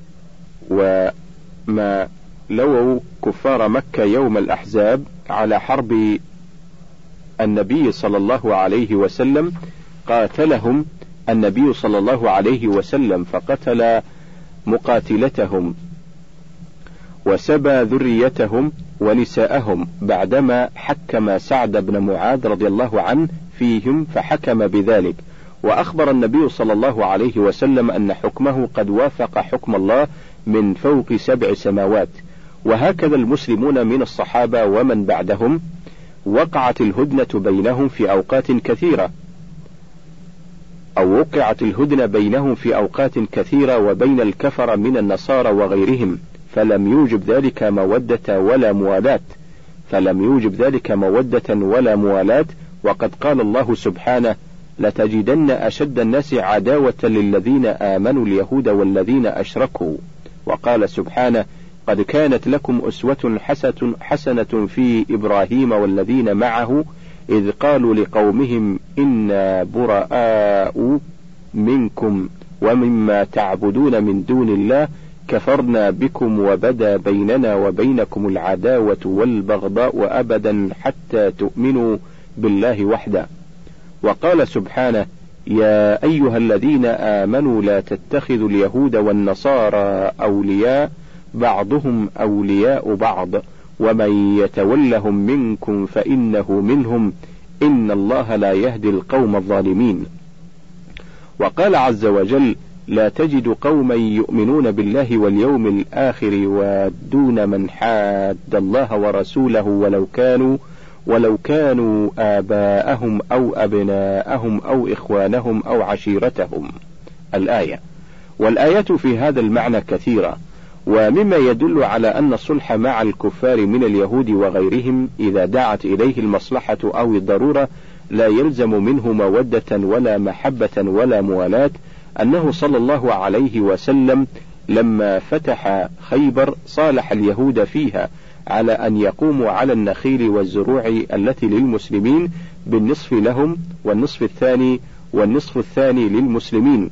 وما لووا كفار مكة يوم الأحزاب على حرب النبي صلى الله عليه وسلم، قاتلهم النبي صلى الله عليه وسلم فقتل مقاتلتهم وسبى ذريتهم ونساءهم، بعدما حكم سعد بن معاذ رضي الله عنه فيهم فحكم بذلك، وأخبر النبي صلى الله عليه وسلم أن حكمه قد وافق حكم الله من فوق 7 سماوات. وهكذا المسلمون من الصحابة ومن بعدهم وقعت الهدنة بينهم في أوقات كثيرة وبين الكفر من النصارى وغيرهم، فلم يوجب ذلك مودة ولا موالات. وقد قال الله سبحانه: لتجدن أشد الناس عداوة للذين آمنوا اليهود والذين أشركوا. وقال سبحانه: قد كانت لكم أسوة حسنة في إبراهيم والذين معه إذ قالوا لقومهم إنا براء منكم ومما تعبدون من دون الله كفرنا بكم وبدا بيننا وبينكم العداوة والبغضاء أبدا حتى تؤمنوا بالله وحده. وقال سبحانه: يا أيها الذين آمنوا لا تتخذوا اليهود والنصارى أولياء بعضهم أولياء بعض ومن يتولهم منكم فإنه منهم إن الله لا يهدي القوم الظالمين. وقال عز وجل: لا تجد قوما يؤمنون بالله واليوم الآخر يوادون من حاد الله ورسوله ولو كانوا آباءهم أو أبناءهم أو إخوانهم أو عشيرتهم. الآية. والآيات في هذا المعنى كثيرة، ومما يدل على أن الصلح مع الكفار من اليهود وغيرهم إذا دعت إليه المصلحة أو الضرورة لا يلزم منه مودة ولا محبة ولا موالاة، أنه صلى الله عليه وسلم لما فتح خيبر صالح اليهود فيها على أن يقوموا على النخيل والزروع التي للمسلمين بالنصف لهم والنصف الثاني للمسلمين،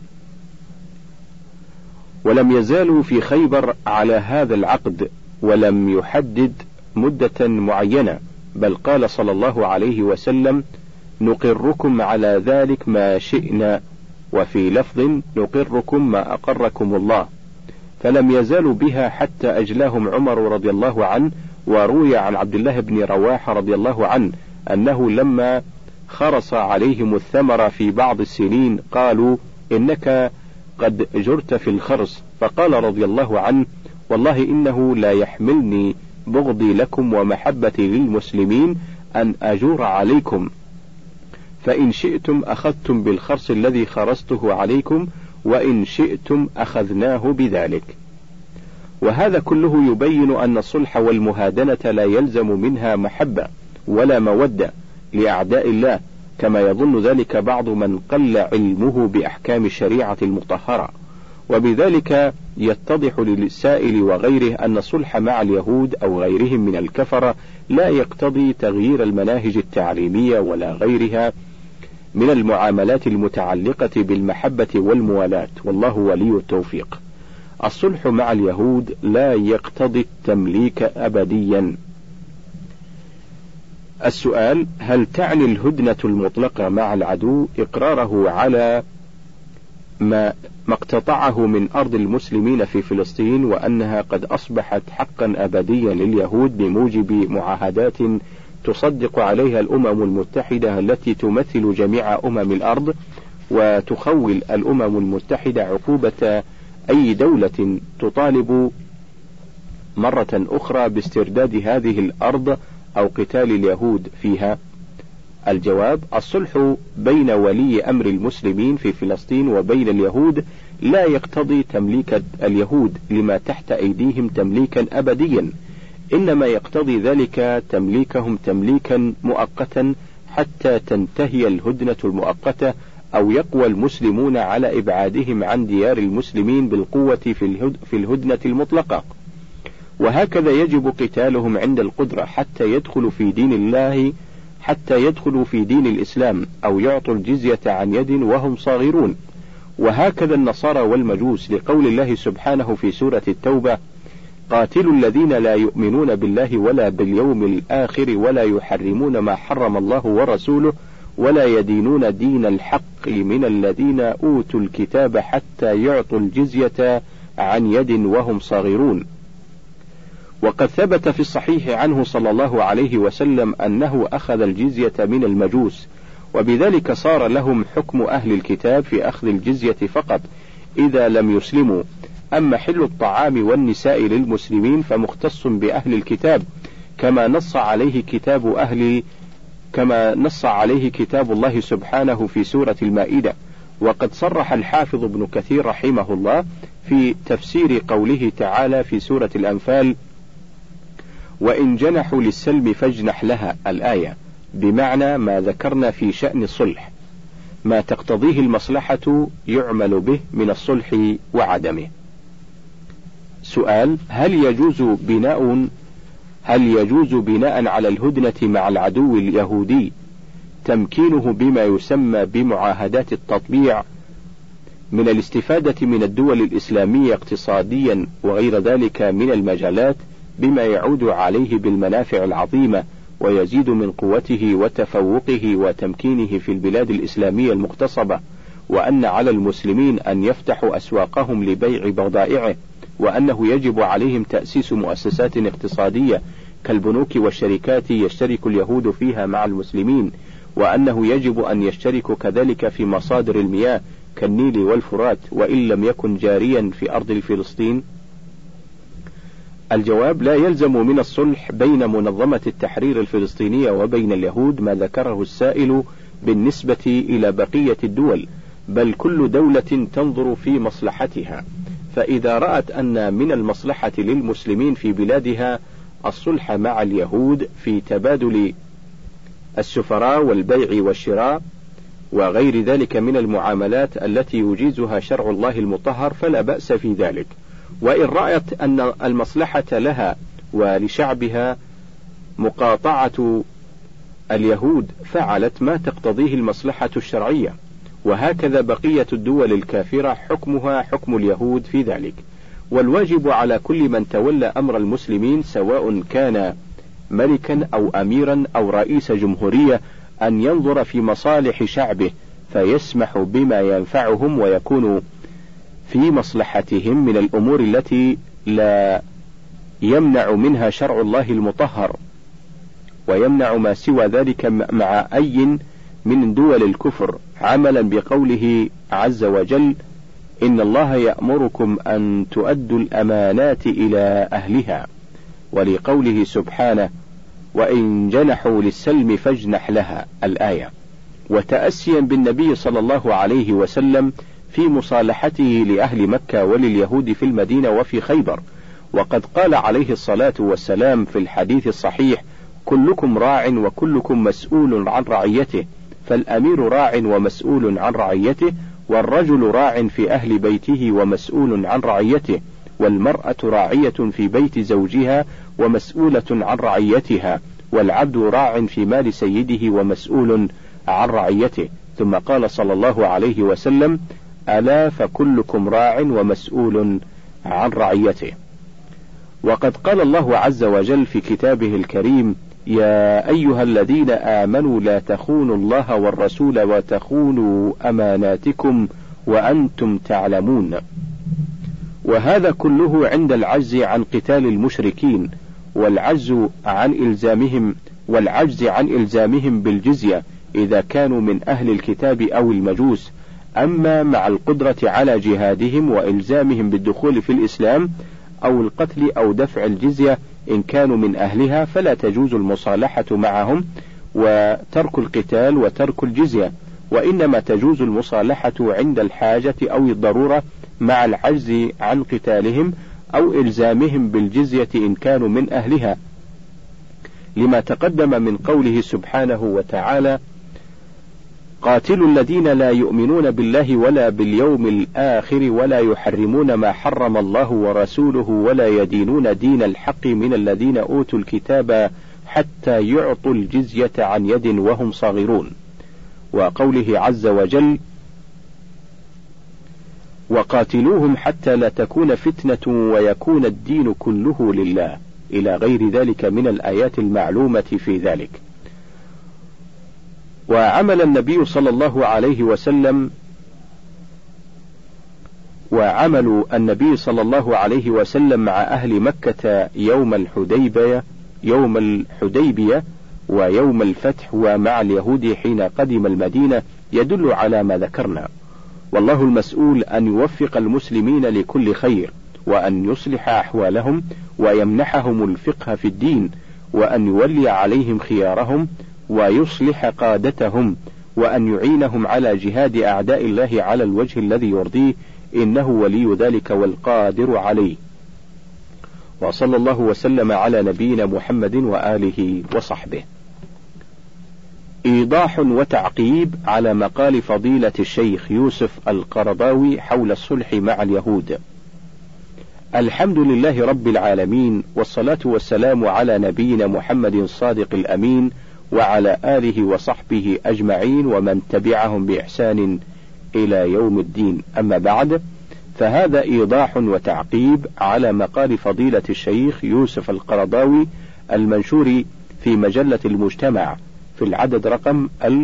ولم يزالوا في خيبر على هذا العقد ولم يحدد مدة معينة، بل قال صلى الله عليه وسلم: نقركم على ذلك ما شئنا، وفي لفظ: نقركم ما أقركم الله. فلم يزالوا بها حتى أجلاهم عمر رضي الله عنه. وروي عن عبد الله بن رواحة رضي الله عنه أنه لما خرص عليهم الثمر في بعض السنين قالوا: إنك قد جرت في الخرص، فقال رضي الله عنه: والله إنه لا يحملني بغضي لكم ومحبتي للمسلمين أن أجور عليكم، فإن شئتم أخذتم بالخرص الذي خرصته عليكم وإن شئتم أخذناه بذلك. وهذا كله يبين أن الصلح والمهادنة لا يلزم منها محبة ولا مودة لأعداء الله، كما يظن ذلك بعض من قل علمه بأحكام الشريعة المطهرة. وبذلك يتضح للسائل وغيره أن الصلح مع اليهود أو غيرهم من الكفرة لا يقتضي تغيير المناهج التعليمية ولا غيرها من المعاملات المتعلقة بالمحبة والموالاة، والله ولي التوفيق. الصلح مع اليهود لا يقتضي التمليك أبديا. السؤال: هل تعني الهدنة المطلقة مع العدو إقراره على ما اقتطعه من أرض المسلمين في فلسطين، وأنها قد أصبحت حقا أبديا لليهود بموجب معاهدات تصدق عليها الأمم المتحدة التي تمثل جميع أمم الأرض، وتخول الأمم المتحدة عقوبة أي دولة تطالب مرة أخرى باسترداد هذه الأرض أو قتال اليهود فيها؟ الجواب: الصلح بين ولي أمر المسلمين في فلسطين وبين اليهود لا يقتضي تمليك اليهود لما تحت أيديهم تمليكا أبديا، إنما يقتضي ذلك تمليكهم تمليكا مؤقتا حتى تنتهي الهدنة المؤقتة أو يقوى المسلمون على إبعادهم عن ديار المسلمين بالقوة في الهدنة المطلقة. وهكذا يجب قتالهم عند القدرة حتى يدخلوا في دين الإسلام أو يعطوا الجزية عن يد وهم صاغرون. وهكذا النصارى والمجوس، لقول الله سبحانه في سورة التوبة: قاتلوا الذين لا يؤمنون بالله ولا باليوم الآخر ولا يحرمون ما حرم الله ورسوله ولا يدينون دين الحق من الذين أوتوا الكتاب حتى يعطوا الجزية عن يد وهم صاغرون. وقد ثبت في الصحيح عنه صلى الله عليه وسلم أنه أخذ الجزية من المجوس، وبذلك صار لهم حكم أهل الكتاب في أخذ الجزية فقط إذا لم يسلموا. أما حل الطعام والنساء للمسلمين فمختص بأهل الكتاب، كما نص عليه كتاب الله سبحانه في سورة المائدة. وقد صرح الحافظ ابن كثير رحمه الله في تفسير قوله تعالى في سورة الأنفال: وإن جنحوا للسلم فاجنح لها، الآية، بمعنى ما ذكرنا في شأن الصلح، ما تقتضيه المصلحة يعمل به من الصلح وعدمه. سؤال: هل يجوز بناء على الهدنة مع العدو اليهودي تمكينه بما يسمى بمعاهدات التطبيع من الاستفادة من الدول الإسلامية اقتصاديا وغير ذلك من المجالات بما يعود عليه بالمنافع العظيمة ويزيد من قوته وتفوقه وتمكينه في البلاد الإسلامية المغتصبة، وأن على المسلمين أن يفتحوا أسواقهم لبيع بضائعه، وأنه يجب عليهم تأسيس مؤسسات اقتصادية كالبنوك والشركات يشترك اليهود فيها مع المسلمين، وأنه يجب أن يشتركوا كذلك في مصادر المياه كالنيل والفرات وإن لم يكن جاريا في أرض فلسطين. الجواب: لا يلزم من الصلح بين منظمة التحرير الفلسطينية وبين اليهود ما ذكره السائل بالنسبة إلى بقية الدول، بل كل دولة تنظر في مصلحتها، فإذا رأت أن من المصلحة للمسلمين في بلادها الصلح مع اليهود في تبادل السفراء والبيع والشراء وغير ذلك من المعاملات التي يجيزها شرع الله المطهر، فلا بأس في ذلك. وإن رأت أن المصلحة لها ولشعبها مقاطعة اليهود فعلت ما تقتضيه المصلحة الشرعية، وهكذا بقية الدول الكافرة حكمها حكم اليهود في ذلك. والواجب على كل من تولى أمر المسلمين سواء كان ملكا أو أميرا أو رئيس جمهورية أن ينظر في مصالح شعبه فيسمح بما ينفعهم ويكون في مصلحتهم من الأمور التي لا يمنع منها شرع الله المطهر، ويمنع ما سوى ذلك مع أي من دول الكفر، عملا بقوله عز وجل: إن الله يأمركم أن تؤدوا الأمانات إلى أهلها، ولقوله سبحانه: وإن جنحوا للسلم فاجنح لها، الآية، وتأسيا بالنبي صلى الله عليه وسلم في مصالحته لأهل مكة ولليهود في المدينة وفي خيبر. وقد قال عليه الصلاة والسلام في الحديث الصحيح: كلكم راع وكلكم مسؤول عن رعيته، فالأمير راع ومسؤول عن رعيته، والرجل راع في أهل بيته ومسؤول عن رعيته، والمرأة راعية في بيت زوجها ومسؤولة عن رعيتها، والعبد راع في مال سيده ومسؤول عن رعيته. ثم قال صلى الله عليه وسلم: ألا فكلكم راع ومسؤول عن رعيته. وقد قال الله عز وجل في كتابه الكريم: يا أيها الذين آمنوا لا تخونوا الله والرسول وتخونوا أماناتكم وأنتم تعلمون. وهذا كله عند العجز عن قتال المشركين، والعجز عن إلزامهم بالجزية إذا كانوا من أهل الكتاب أو المجوس. أما مع القدرة على جهادهم وإلزامهم بالدخول في الإسلام أو القتل أو دفع الجزية إن كانوا من أهلها، فلا تجوز المصالحة معهم وترك القتال وترك الجزية، وإنما تجوز المصالحة عند الحاجة أو الضرورة مع العجز عن قتالهم أو إلزامهم بالجزية إن كانوا من أهلها، لما تقدم من قوله سبحانه وتعالى: قاتلوا الذين لا يؤمنون بالله ولا باليوم الآخر ولا يحرمون ما حرم الله ورسوله ولا يدينون دين الحق من الذين أوتوا الكتاب حتى يعطوا الجزية عن يد وهم صاغرون. وقوله عز وجل: وقاتلوهم حتى لا تكون فتنة ويكون الدين كله لله، إلى غير ذلك من الآيات المعلومة في ذلك. وعمل النبي صلى الله عليه وسلم مع أهل مكة يوم الحديبية ويوم الفتح ومع اليهود حين قدم المدينة يدل على ما ذكرنا، والله المسؤول أن يوفق المسلمين لكل خير، وأن يصلح أحوالهم ويمنحهم الفقه في الدين، وأن يولي عليهم خيارهم ويصلح قادتهم، وأن يعينهم على جهاد أعداء الله على الوجه الذي يرضيه، إنه ولي ذلك والقادر عليه. وصلى الله وسلم على نبينا محمد وآله وصحبه. إيضاح وتعقيب على مقال فضيلة الشيخ يوسف القرضاوي حول الصلح مع اليهود. الحمد لله رب العالمين، والصلاة والسلام على نبينا محمد الصادق الأمين وعلى آله وصحبه أجمعين ومن تبعهم بإحسان إلى يوم الدين. أما بعد، فهذا إيضاح وتعقيب على مقال فضيلة الشيخ يوسف القرضاوي المنشور في مجلة المجتمع في العدد رقم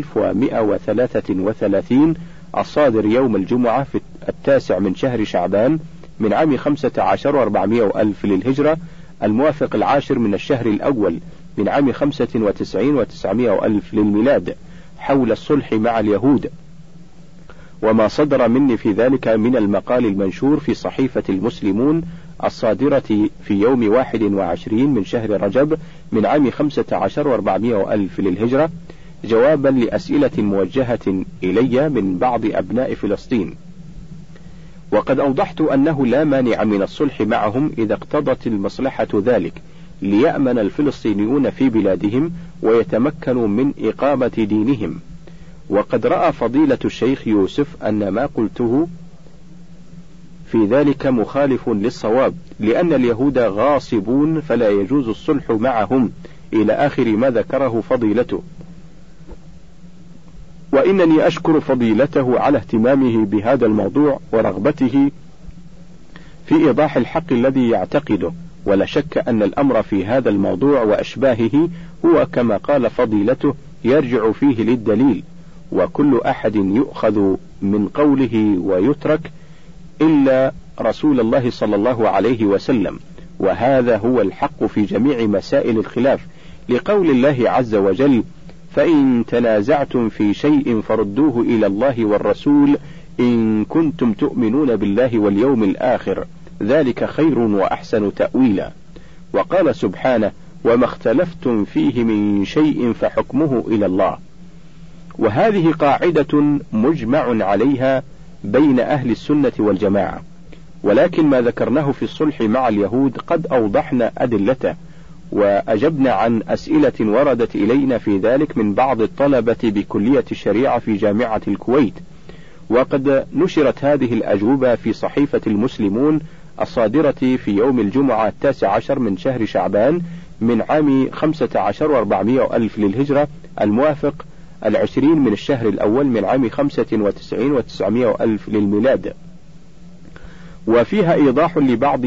1133 الصادر يوم الجمعة في 9 من شهر شعبان من عام 15 و400 ألف للهجرة، الموافق 10 من الشهر الأول من عام 95 و900 ألف للميلاد، حول الصلح مع اليهود، وما صدر مني في ذلك من المقال المنشور في صحيفة المسلمون الصادرة في يوم 21 من شهر رجب من عام 15 و400 ألف للهجرة، جوابا لأسئلة موجهة إلي من بعض أبناء فلسطين. وقد أوضحت أنه لا مانع من الصلح معهم إذا اقتضت المصلحة ذلك، ليأمن الفلسطينيون في بلادهم ويتمكنوا من إقامة دينهم. وقد رأى فضيلة الشيخ يوسف أن ما قلته في ذلك مخالف للصواب، لأن اليهود غاصبون فلا يجوز الصلح معهم، إلى آخر ما ذكره فضيلته. وإنني أشكر فضيلته على اهتمامه بهذا الموضوع ورغبته في إيضاح الحق الذي يعتقده، ولا شك أن الأمر في هذا الموضوع وأشباهه هو كما قال فضيلته يرجع فيه للدليل، وكل أحد يؤخذ من قوله ويترك إلا رسول الله صلى الله عليه وسلم، وهذا هو الحق في جميع مسائل الخلاف، لقول الله عز وجل: فإن تنازعتم في شيء فردوه إلى الله والرسول إن كنتم تؤمنون بالله واليوم الآخر، ذلك خير وأحسن تأويلا. وقال سبحانه: وما اختلفتم فيه من شيء فحكمه إلى الله. وهذه قاعدة مجمع عليها بين أهل السنة والجماعة، ولكن ما ذكرناه في الصلح مع اليهود قد أوضحنا أدلته، وأجبنا عن أسئلة وردت إلينا في ذلك من بعض الطلبة بكلية الشريعة في جامعة الكويت، وقد نشرت هذه الأجوبة في صحيفة المسلمون الصادرة في يوم الجمعة 19 من شهر شعبان من عام 15 و400 ألف للهجرة، الموافق 20 من الشهر الأول من عام 95 و900 ألف للميلاد، وفيها إيضاح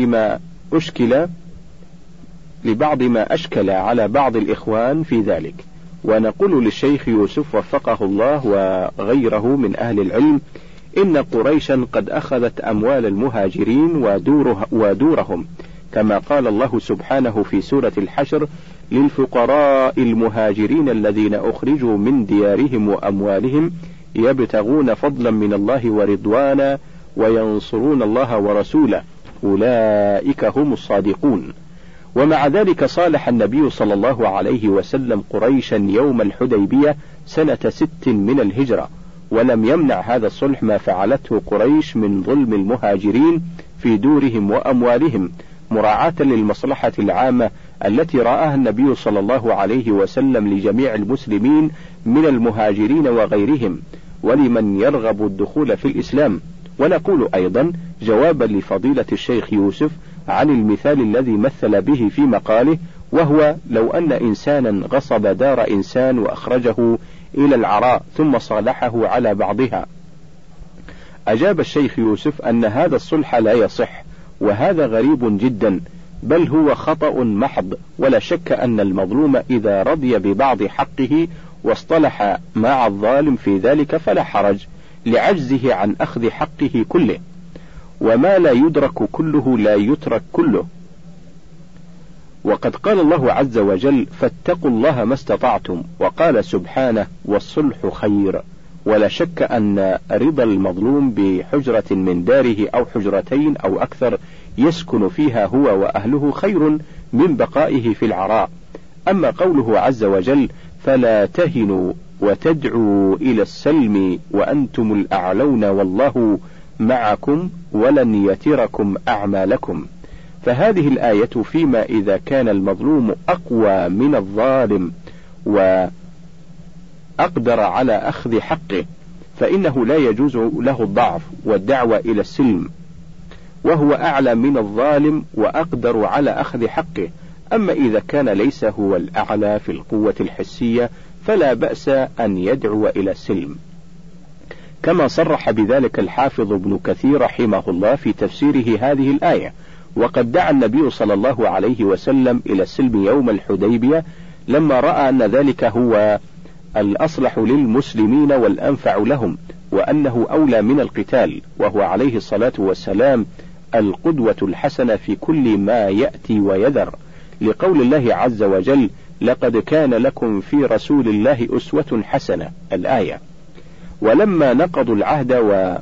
لبعض ما أشكل على بعض الإخوان في ذلك. ونقول للشيخ يوسف وفقه الله وغيره من أهل العلم: إن قريشا قد أخذت أموال المهاجرين ودورهم، كما قال الله سبحانه في سورة الحشر: للفقراء المهاجرين الذين أخرجوا من ديارهم وأموالهم يبتغون فضلا من الله ورضوانا وينصرون الله ورسوله أولئك هم الصادقون. ومع ذلك صالح النبي صلى الله عليه وسلم قريشا يوم الحديبية سنة 6 من الهجرة، ولم يمنع هذا الصلح ما فعلته قريش من ظلم المهاجرين في دورهم وأموالهم، مراعاة للمصلحة العامة التي رآها النبي صلى الله عليه وسلم لجميع المسلمين من المهاجرين وغيرهم، ولمن يرغب الدخول في الإسلام. ونقول أيضا جوابا لفضيلة الشيخ يوسف عن المثال الذي مثل به في مقاله، وهو: لو أن إنسانا غصب دار إنسان وأخرجه إلى العراء ثم صالحه على بعضها. أجاب الشيخ يوسف أن هذا الصلح لا يصح، وهذا غريب جدا، بل هو خطأ محض، ولا شك أن المظلوم إذا رضي ببعض حقه واصطلح مع الظالم في ذلك فلا حرج، لعجزه عن أخذ حقه كله، وما لا يدرك كله لا يترك كله. وقد قال الله عز وجل: فاتقوا الله ما استطعتم، وقال سبحانه: والصلح خير. ولا شك أن رضا المظلوم بحجرة من داره أو حجرتين أو أكثر يسكن فيها هو وأهله خير من بقائه في العراء. أما قوله عز وجل: فلا تهنوا وتدعوا إلى السلم وأنتم الأعلون والله معكم ولن يتركم أعمالكم، فهذه الآية فيما إذا كان المظلوم أقوى من الظالم وأقدر على أخذ حقه، فإنه لا يجوز له الضعف والدعوة إلى السلم، وهو أعلى من الظالم وأقدر على أخذ حقه. أما إذا كان ليس هو الأعلى في القوة الحسية فلا بأس أن يدعو إلى السلم، كما صرح بذلك الحافظ ابن كثير رحمه الله في تفسيره هذه الآية. وقد دعا النبي صلى الله عليه وسلم إلى السلم يوم الحديبية لما رأى أن ذلك هو الأصلح للمسلمين والأنفع لهم، وأنه أولى من القتال، وهو عليه الصلاة والسلام القدوة الحسنة في كل ما يأتي ويذر، لقول الله عز وجل: لقد كان لكم في رسول الله أسوة حسنة، الآية. ولما نقضوا العهد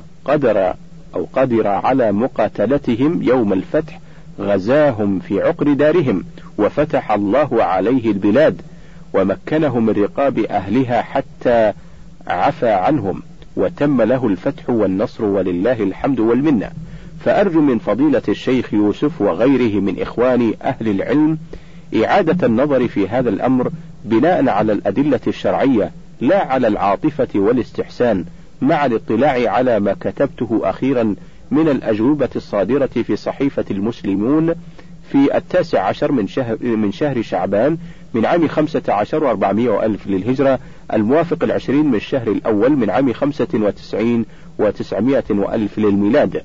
قدر على مقاتلتهم يوم الفتح، غزاهم في عقر دارهم، وفتح الله عليه البلاد، ومكنهم من رقاب أهلها حتى عفى عنهم، وتم له الفتح والنصر، ولله الحمد والمنة. فأرجو من فضيلة الشيخ يوسف وغيره من إخواني أهل العلم إعادة النظر في هذا الأمر بناء على الأدلة الشرعية، لا على العاطفة والاستحسان، مع الاطلاع على ما كتبته أخيرا من الأجوبة الصادرة في صحيفة المسلمون في 19 من شهر شعبان من عام 15 و400 ألف للهجرة، الموافق 20 من الشهر الأول من عام 95 و900 ألف للميلاد.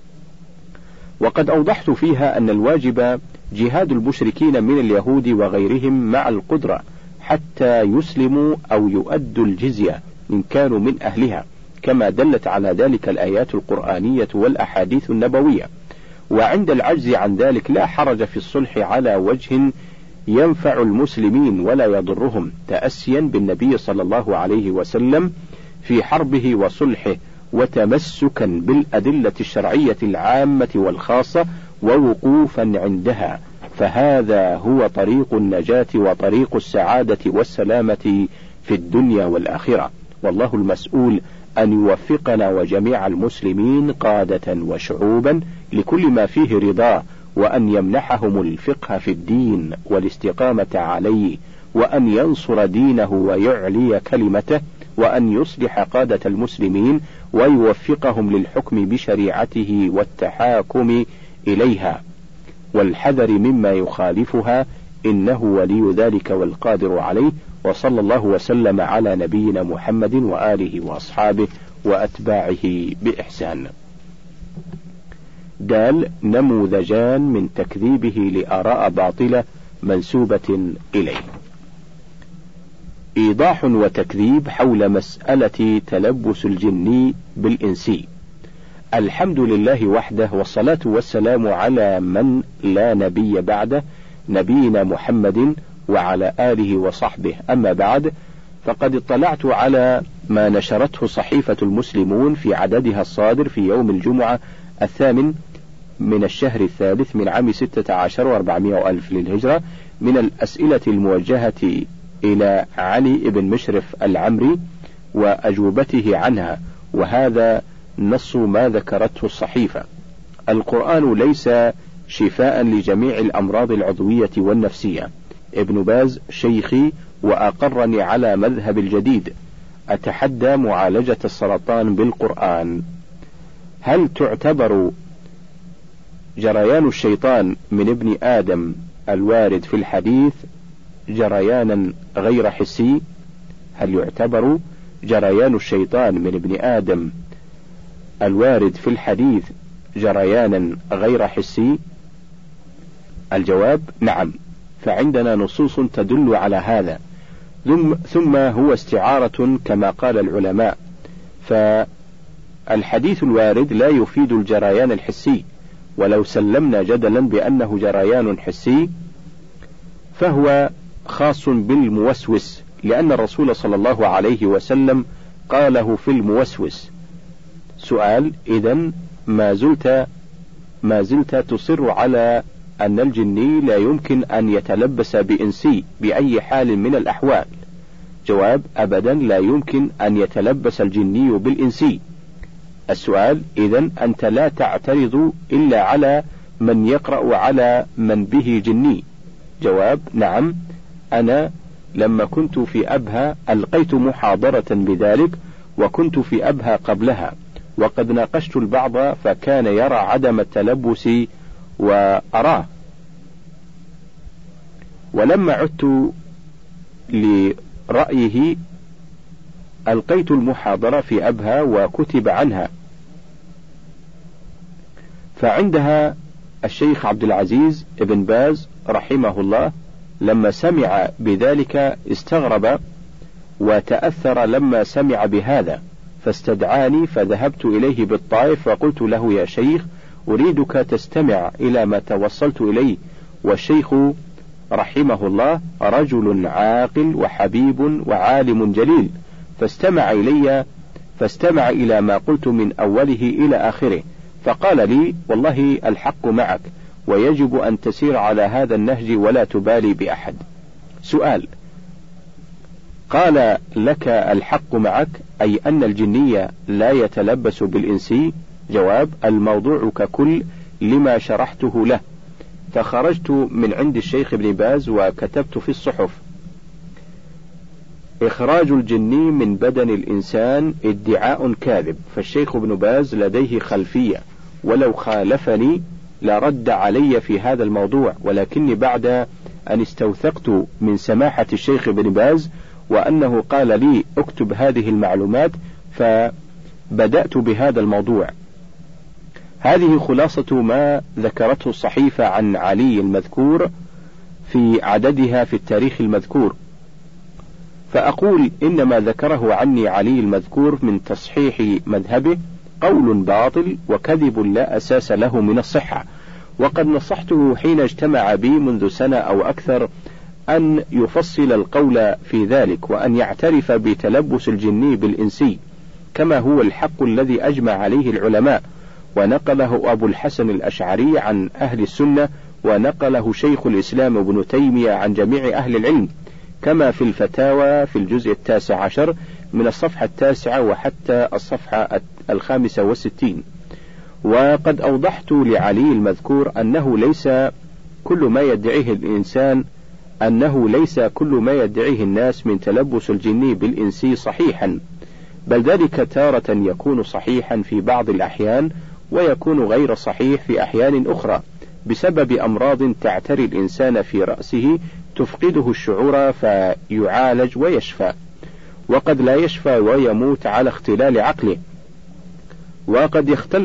وقد أوضحت فيها أن الواجب جهاد المشركين من اليهود وغيرهم مع القدرة حتى يسلموا أو يؤدوا الجزية إن كانوا من أهلها، كما دلت على ذلك الآيات القرآنية والأحاديث النبوية. وعند العجز عن ذلك لا حرج في الصلح على وجه ينفع المسلمين ولا يضرهم، تأسيا بالنبي صلى الله عليه وسلم في حربه وصلحه، وتمسكا بالأدلة الشرعية العامة والخاصة، ووقوفا عندها، فهذا هو طريق النجاة وطريق السعادة والسلامة في الدنيا والآخرة. والله المسؤول أن يوفقنا وجميع المسلمين قادة وشعوبا لكل ما فيه رضاه، وأن يمنحهم الفقه في الدين والاستقامة عليه، وأن ينصر دينه ويعلي كلمته، وأن يصلح قادة المسلمين ويوفقهم للحكم بشريعته والتحاكم إليها والحذر مما يخالفها، إنه ولي ذلك والقادر عليه. وصلى الله وسلم على نبينا محمد وآله وأصحابه وأتباعه بإحسان. دال نموذجان من تكذيبه لآراء باطلة منسوبة إليه. إيضاح وتكذيب حول مسألة تلبس الجني بالإنسي. الحمد لله وحده، والصلاة والسلام على من لا نبي بعده، نبينا محمد وعلى آله وصحبه. أما بعد، فقد اطلعت على ما نشرته صحيفة المسلمون في عددها الصادر في يوم الجمعة 8 من الشهر الثالث من عام 16 و400 ألف للهجرة، من الأسئلة الموجهة إلى علي بن مشرف العمري وأجوبته عنها، وهذا نص ما ذكرته الصحيفة: القرآن ليس شفاء لجميع الأمراض العضوية والنفسية. ابن باز شيخي وأقرني على مذهب الجديد، أتحدى معالجة السرطان بالقرآن. هل تعتبر جريان الشيطان من ابن آدم الوارد في الحديث جريانا غير حسي؟ هل يعتبر جريان الشيطان من ابن آدم الوارد في الحديث جريانا غير حسي؟ الجواب: نعم، فعندنا نصوص تدل على هذا، ثم هو استعارة كما قال العلماء، فالحديث الوارد لا يفيد الجريان الحسي. ولو سلمنا جدلا بأنه جريان حسي فهو خاص بالموسوس، لأن الرسول صلى الله عليه وسلم قاله في الموسوس. سؤال: إذن ما زلت تصر على أن الجني لا يمكن أن يتلبس بإنسي بأي حال من الأحوال؟ جواب: أبدا لا يمكن أن يتلبس الجني بالإنسي. السؤال: إذن أنت لا تعترض إلا على من يقرأ على من به جني؟ جواب: نعم، أنا لما كنت في أبها ألقيت محاضرة بذلك، وكنت في أبها قبلها، وقد ناقشت البعض فكان يرى عدم التلبس وأراه، ولما عدت لرأيه ألقيت المحاضرة في أبها وكتب عنها. فعندها الشيخ عبد العزيز ابن باز رحمه الله لما سمع بذلك استغرب وتأثر لما سمع بهذا، فاستدعاني فذهبت إليه بالطائف وقلت له: يا شيخ، أريدك تستمع إلى ما توصلت إليه. والشيخ رحمه الله رجل عاقل وحبيب وعالم جليل، فاستمع إلى ما قلت من أوله إلى آخره، فقال لي: والله الحق معك، ويجب أن تسير على هذا النهج ولا تبالي بأحد. سؤال: قال لك الحق معك أي أن الجني لا يتلبس بالإنسي؟ جواب: الموضوع ككل لما شرحته له. فخرجت من عند الشيخ ابن باز وكتبت في الصحف: إخراج الجني من بدن الإنسان ادعاء كاذب، فالشيخ ابن باز لديه خلفية، ولو خالفني لرد علي في هذا الموضوع، ولكني بعد أن استوثقت من سماحة الشيخ ابن باز وأنه قال لي اكتب هذه المعلومات فبدأت بهذا الموضوع. هذه خلاصة ما ذكرته الصحيفة عن علي المذكور في عددها في التاريخ المذكور. فأقول إن ما ذكره عني علي المذكور من تصحيح مذهبه قول باطل وكذب لا أساس له من الصحة، وقد نصحته حين اجتمع بي منذ سنة أو أكثر أن يفصل القول في ذلك، وأن يعترف بتلبس الجني بالإنسي كما هو الحق الذي أجمع عليه العلماء، ونقله أبو الحسن الأشعري عن أهل السنة، ونقله شيخ الإسلام ابن تيمية عن جميع أهل العلم، كما في الفتاوى في الجزء 19 من الصفحة 9 وحتى الصفحة 65. وقد أوضحت لعلي المذكور أنه ليس كل ما يدعيه الناس من تلبس الجن بالإنسي صحيحا، بل ذلك تارة يكون صحيحا في بعض الأحيان، ويكون غير صحيح في أحيان أخرى، بسبب أمراض تعتري الإنسان في رأسه تفقده الشعور فيعالج ويشفى، وقد لا يشفى ويموت على اختلال عقله، وقد يختل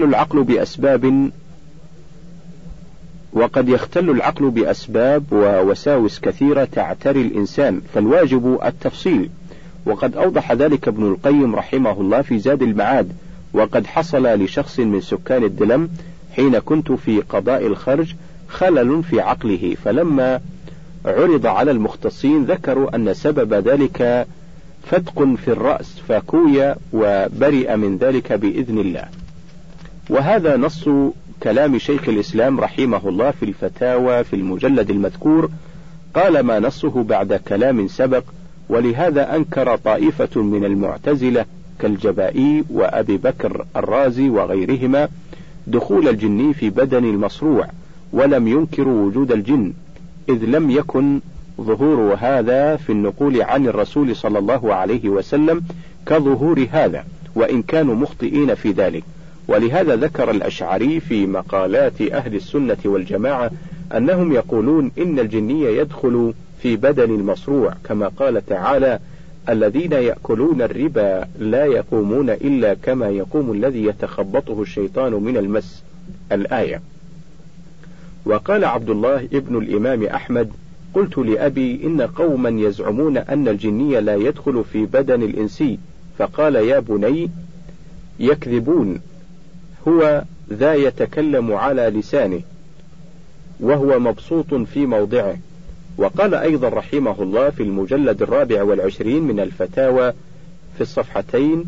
العقل بأسباب ووساوس كثيرة تعتري الإنسان، فالواجب التفصيل، وقد أوضح ذلك ابن القيم رحمه الله في زاد المعاد. وقد حصل لشخص من سكان الدلم حين كنت في قضاء الخرج خلل في عقله، فلما عرض على المختصين ذكروا أن سبب ذلك فتق في الرأس، فكوي وبرئ من ذلك بإذن الله. وهذا نص كلام شيخ الإسلام رحمه الله في الفتاوى في المجلد المذكور، قال ما نصه بعد كلام سبق، ولهذا أنكر طائفة من المعتزلة كالجبائي وأبي بكر الرازي وغيرهما دخول الجن في بدن المصروع، ولم ينكروا وجود الجن، إذ لم يكن ظهور هذا في النقول عن الرسول صلى الله عليه وسلم كظهور هذا، وإن كانوا مخطئين في ذلك. ولهذا ذكر الأشعري في مقالات أهل السنة والجماعة أنهم يقولون إن الجني يدخل في بدن المصروع، كما قال تعالى: الذين يأكلون الربا لا يقومون إلا كما يقوم الذي يتخبطه الشيطان من المس، الآية. وقال عبد الله ابن الإمام أحمد: قلت لأبي إن قوما يزعمون أن الجني لا يدخل في بدن الإنسي، فقال: يا بني يكذبون، هو ذا يتكلم على لسانه وهو مبسوط في موضعه. وقال أيضا رحمه الله في المجلد 24 من الفتاوى في الصفحتين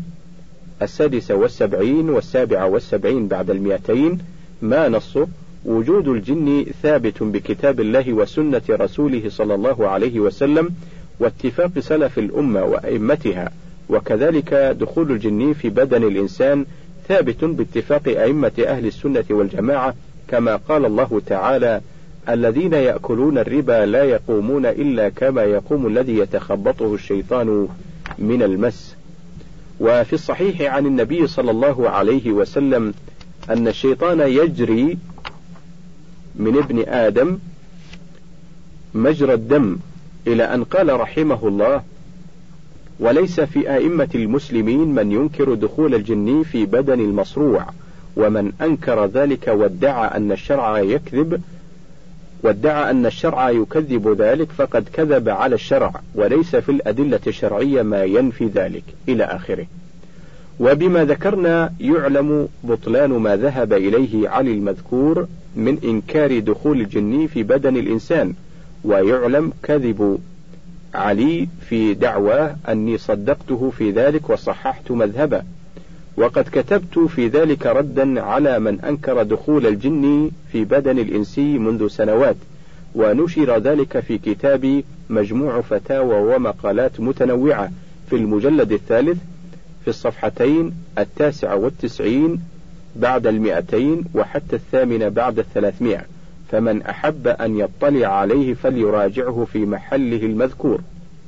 76 و77 بعد 200 ما نصه: وجود الجن ثابت بكتاب الله وسنة رسوله صلى الله عليه وسلم واتفاق سلف الأمة وأئمتها، وكذلك دخول الجن في بدن الإنسان ثابت باتفاق أئمة أهل السنة والجماعة، كما قال الله تعالى: الذين يأكلون الربا لا يقومون إلا كما يقوم الذي يتخبطه الشيطان من المس. وفي الصحيح عن النبي صلى الله عليه وسلم أن الشيطان يجري من ابن آدم مجرى الدم، إلى أن قال رحمه الله: وليس في أئمة المسلمين من ينكر دخول الجن في بدن المصروع، ومن أنكر ذلك وادعى أن الشرع يكذب وادعى أن الشرع يكذب ذلك فقد كذب على الشرع، وليس في الأدلة الشرعية ما ينفي ذلك إلى آخره. وبما ذكرنا يعلم بطلان ما ذهب إليه علي المذكور من إنكار دخول الجن في بدن الإنسان، ويعلم كذب علي في دعواه أني صدقته في ذلك وصححت مذهبه، وقد كتبت في ذلك ردا على من أنكر دخول الجن في بدن الإنسي منذ سنوات، ونشر ذلك في كتابي مجموع فتاوى ومقالات متنوعة في المجلد 3 في الصفحتين 99 بعد 200 وحتى 8 بعد 300، فمن أحب أن يطلع عليه فليراجعه في محله المذكور.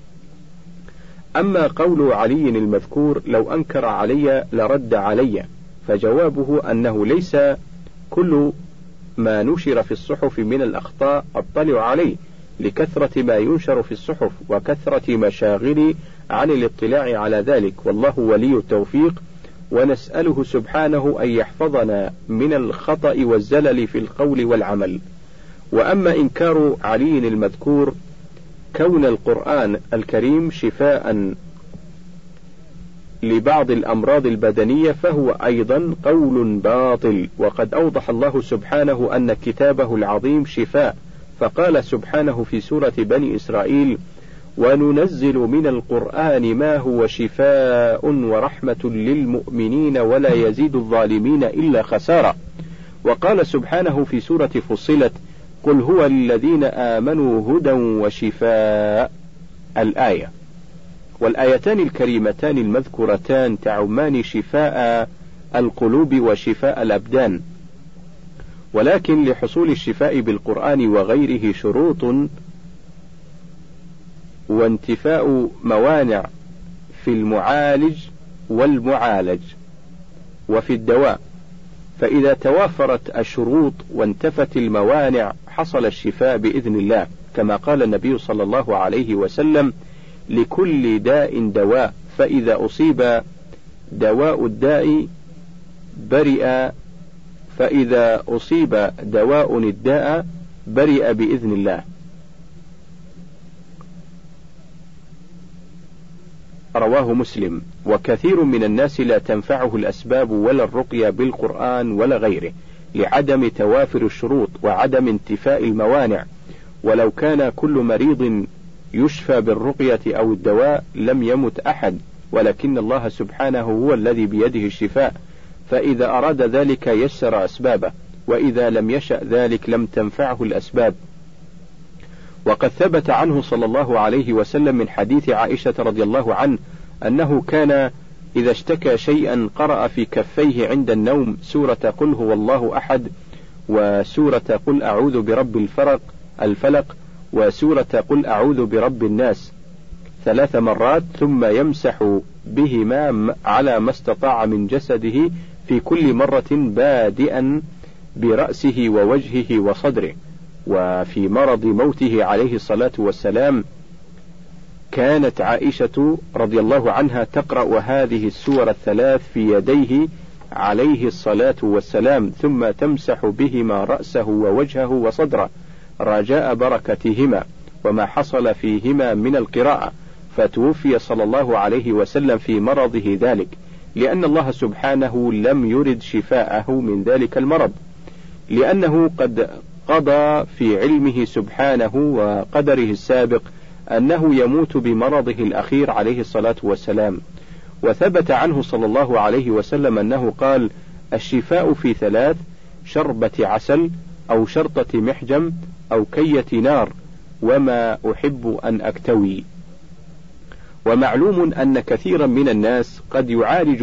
أما قول علي المذكور لو أنكر علي لرد علي، فجوابه أنه ليس كل ما نشر في الصحف من الأخطاء أطلع عليه، لكثرة ما ينشر في الصحف وكثرة مشاغلي عن الاطلاع على ذلك، والله ولي التوفيق، ونسأله سبحانه أن يحفظنا من الخطأ والزلل في القول والعمل. وأما إنكار علي المذكور كون القرآن الكريم شفاء لبعض الأمراض البدنية فهو أيضا قول باطل، وقد أوضح الله سبحانه أن كتابه العظيم شفاء، فقال سبحانه في سورة بني إسرائيل: وننزل من القرآن ما هو شفاء ورحمة للمؤمنين ولا يزيد الظالمين إلا خسارة. وقال سبحانه في سورة فصلت: قل هو للذين آمنوا هدى وشفاء، الآية. والآيتان الكريمتان المذكورتان تعمان شفاء القلوب وشفاء الأبدان، ولكن لحصول الشفاء بالقرآن وغيره شروط وانتفاء موانع في المعالج والمعالج وفي الدواء، فإذا توافرت الشروط وانتفت الموانع حصل الشفاء بإذن الله، كما قال النبي صلى الله عليه وسلم: لكل داء دواء، فإذا أصيب دواء الداء برئ بإذن الله. رواه مسلم. وكثير من الناس لا تنفعه الأسباب ولا الرقية بالقرآن ولا غيره، لعدم توافر الشروط وعدم انتفاء الموانع، ولو كان كل مريض يشفى بالرقية أو الدواء لم يمت أحد، ولكن الله سبحانه هو الذي بيده الشفاء، فإذا أراد ذلك يسر أسبابه، وإذا لم يشأ ذلك لم تنفعه الأسباب. وقد ثبت عنه صلى الله عليه وسلم من حديث عائشة رضي الله عنه أنه كان إذا اشتكى شيئا قرأ في كفيه عند النوم سورة قل هو الله أحد، وسورة قل أعوذ برب الفلق، وسورة قل أعوذ برب الناس 3 مرات، ثم يمسح بهما على ما استطاع من جسده في كل مرة بادئا برأسه ووجهه وصدره. وفي مرض موته عليه الصلاة والسلام كانت عائشة رضي الله عنها تقرأ هذه السور 3 في يديه عليه الصلاة والسلام، ثم تمسح بهما رأسه ووجهه وصدره رجاء بركتهما وما حصل فيهما من القراءة، فتوفي صلى الله عليه وسلم في مرضه ذلك، لأن الله سبحانه لم يرد شفاءه من ذلك المرض، لأنه قد قضى في علمه سبحانه وقدره السابق أنه يموت بمرضه الأخير عليه الصلاة والسلام. وثبت عنه صلى الله عليه وسلم أنه قال: الشفاء في 3: شربة عسل، أو شرطة محجم، أو كية نار، وما أحب أن أكتوي. ومعلوم أن كثيرا من الناس قد يعالج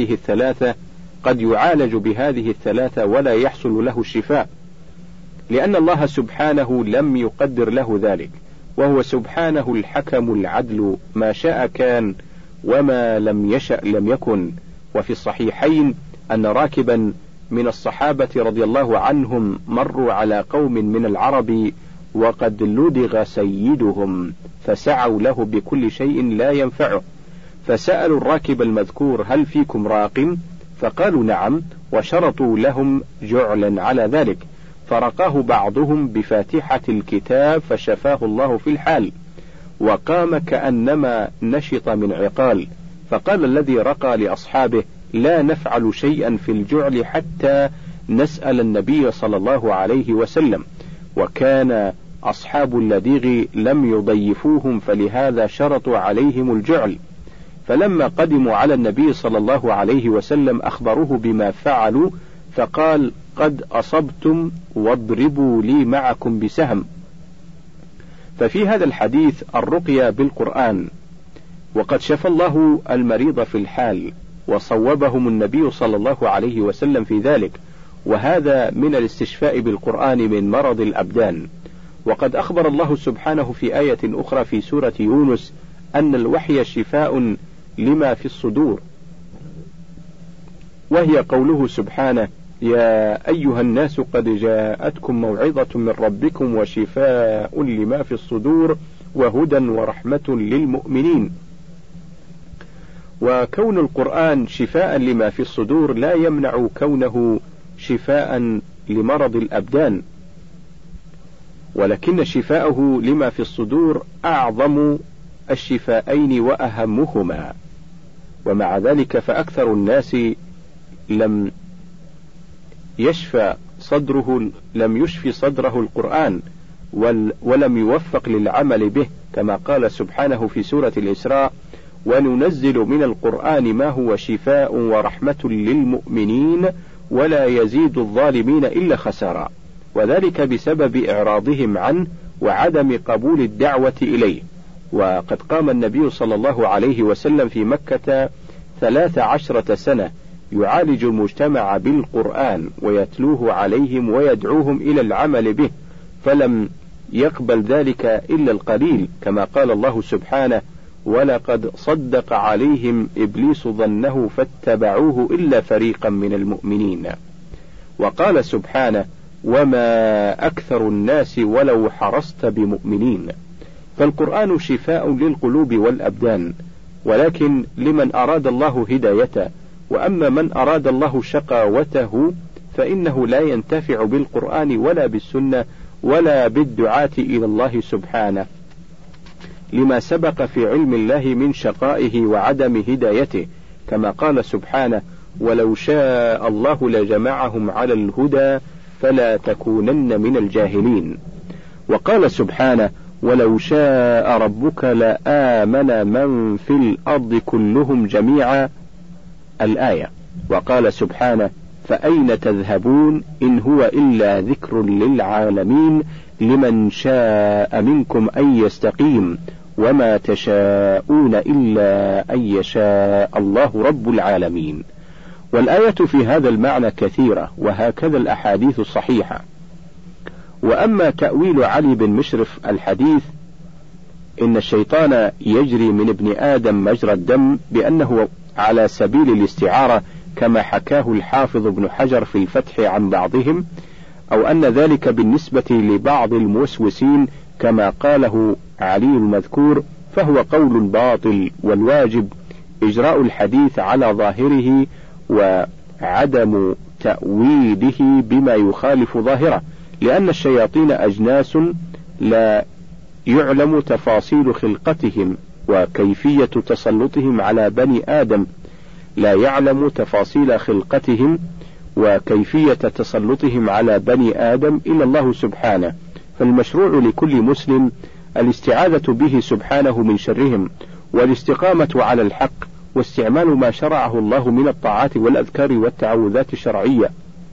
بهذه الثلاثة ولا يحصل له الشفاء، لأن الله سبحانه لم يقدر له ذلك، وهو سبحانه الحكم العدل، ما شاء كان وما لم يشأ لم يكن. وفي الصحيحين أن راكبا من الصحابة رضي الله عنهم مروا على قوم من العرب وقد لدغ سيدهم، فسعوا له بكل شيء لا ينفعه، فسألوا الراكب المذكور: هل فيكم راق؟ فقالوا: نعم، وشرطوا لهم جعلا على ذلك. فرقاه بعضهم بفاتحة الكتاب فشفاه الله في الحال، وقام كأنما نشط من عقال. فقال الذي رقى لأصحابه: لا نفعل شيئا في الجعل حتى نسأل النبي صلى الله عليه وسلم. وكان أصحاب اللديغ لم يضيفوهم، فلهذا شرطوا عليهم الجعل. فلما قدموا على النبي صلى الله عليه وسلم أخبروه بما فعلوا، فقال: قد أصبتم واضربوا لي معكم بسهم. ففي هذا الحديث الرقية بالقرآن، وقد شفى الله المريض في الحال، وصوبهم النبي صلى الله عليه وسلم في ذلك، وهذا من الاستشفاء بالقرآن من مرض الأبدان. وقد أخبر الله سبحانه في آية أخرى في سورة يونس أن الوحي شفاء لما في الصدور، وهي قوله سبحانه: يا أيها الناس قد جاءتكم موعظة من ربكم وشفاء لما في الصدور وهدى ورحمة للمؤمنين. وكون القرآن شفاء لما في الصدور لا يمنع كونه شفاء لمرض الأبدان، ولكن شفاءه لما في الصدور أعظم الشفاءين وأهمهما. ومع ذلك فأكثر الناس لم يشفي صدره القرآن، ولم يوفق للعمل به، كما قال سبحانه في سورة الإسراء: وننزل من القرآن ما هو شفاء ورحمة للمؤمنين ولا يزيد الظالمين إلا خسارا. وذلك بسبب إعراضهم عنه وعدم قبول الدعوة إليه. وقد قام النبي صلى الله عليه وسلم في مكة 13 سنة يعالج المجتمع بالقرآن ويتلوه عليهم ويدعوهم إلى العمل به، فلم يقبل ذلك إلا القليل، كما قال الله سبحانه: ولقد صدق عليهم إبليس ظنه فاتبعوه إلا فريقا من المؤمنين. وقال سبحانه: وما أكثر الناس ولو حرصت بمؤمنين. فالقرآن شفاء للقلوب والأبدان، ولكن لمن أراد الله هدايته. وأما من أراد الله شقاوته فإنه لا ينتفع بالقرآن ولا بالسنة ولا بالدعاة إلى الله سبحانه، لما سبق في علم الله من شقائه وعدم هدايته، كما قال سبحانه: ولو شاء الله لجمعهم على الهدى فلا تكونن من الجاهلين. وقال سبحانه: ولو شاء ربك لآمن من في الأرض كلهم جميعا، الآية. وقال سبحانه: فأين تذهبون إن هو إلا ذكر للعالمين لمن شاء منكم أن يستقيم وما تشاءون إلا أن يشاء الله رب العالمين. والآية في هذا المعنى كثيرة، وهكذا الأحاديث الصحيحة. وأما تأويل علي بن مشرف الحديث إن الشيطان يجري من ابن آدم مجرى الدم بأنه على سبيل الاستعارة، كما حكاه الحافظ ابن حجر في الفتح عن بعضهم، أو أن ذلك بالنسبة لبعض الموسوسين كما قاله علي المذكور، فهو قول باطل، والواجب إجراء الحديث على ظاهره وعدم تأويله بما يخالف ظاهره، لأن الشياطين أجناس لا يعلم تفاصيل خلقتهم وكيفية تسلطهم على بني آدم، لا يعلم تفاصيل خلقتهم وكيفية تسلطهم على بني آدم إلا الله سبحانه. فالمشروع لكل مسلم الاستعاذة به سبحانه من شرهم، والاستقامة على الحق، واستعمال ما شرعه الله من الطاعات والأذكار والتعوذات الشرعية،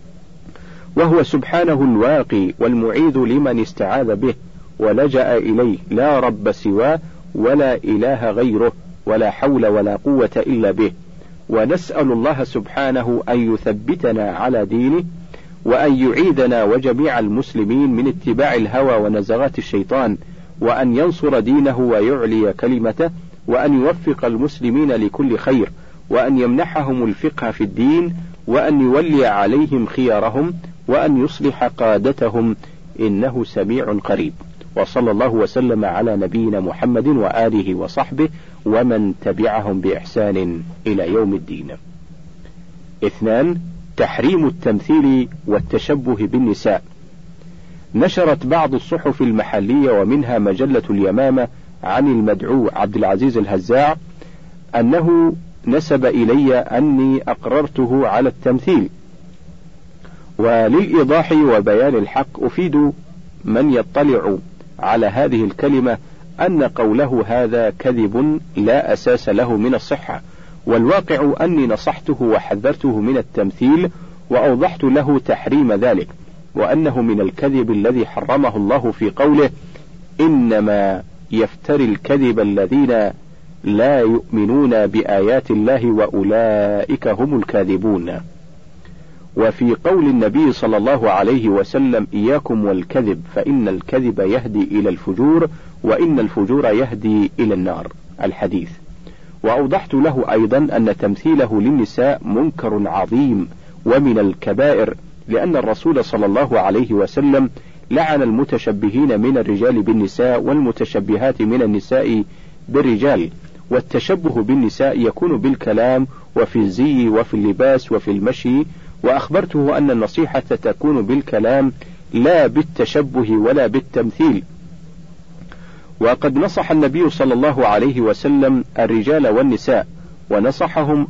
وهو سبحانه الواقي والمعيذ لمن استعاذ به ولجأ إليه، لا رب سواه ولا إله غيره ولا حول ولا قوة إلا به. ونسأل الله سبحانه أن يثبتنا على دينه، وأن يعيذنا وجميع المسلمين من اتباع الهوى ونزغات الشيطان، وأن ينصر دينه ويعلي كلمته، وأن يوفق المسلمين لكل خير، وأن يمنحهم الفقه في الدين، وأن يولي عليهم خيارهم، وأن يصلح قادتهم، إنه سميع قريب. وصلى الله وسلم على نبينا محمد وآله وصحبه ومن تبعهم بإحسان إلى يوم الدين. 2. تحريم التمثيل والتشبه بالنساء. نشرت بعض الصحف المحلية ومنها مجلة اليمامة عن المدعو عبد العزيز الهزاع أنه نسب إلي أني أقررته على التمثيل. وللإيضاح وبيان الحق أفيد من يطلع على هذه الكلمة أن قوله هذا كذب لا أساس له من الصحة، والواقع أني نصحته وحذرته من التمثيل وأوضحت له تحريم ذلك، وأنه من الكذب الذي حرمه الله في قوله إنما يفتري الكذب الذين لا يؤمنون بآيات الله وأولئك هم الكاذبون. وفي قول النبي صلى الله عليه وسلم إياكم والكذب فإن الكذب يهدي إلى الفجور وإن الفجور يهدي إلى النار الحديث. وأوضحت له أيضا أن تمثيله للنساء منكر عظيم ومن الكبائر، لأن الرسول صلى الله عليه وسلم لعن المتشبهين من الرجال بالنساء والمتشبهات من النساء بالرجال. والتشبه بالنساء يكون بالكلام وفي الزي وفي اللباس وفي المشي، وأخبرته أن النصيحة تكون بالكلام لا بالتشبه ولا بالتمثيل. وقد نصح النبي صلى الله عليه وسلم الرجال والنساء، ونصحهم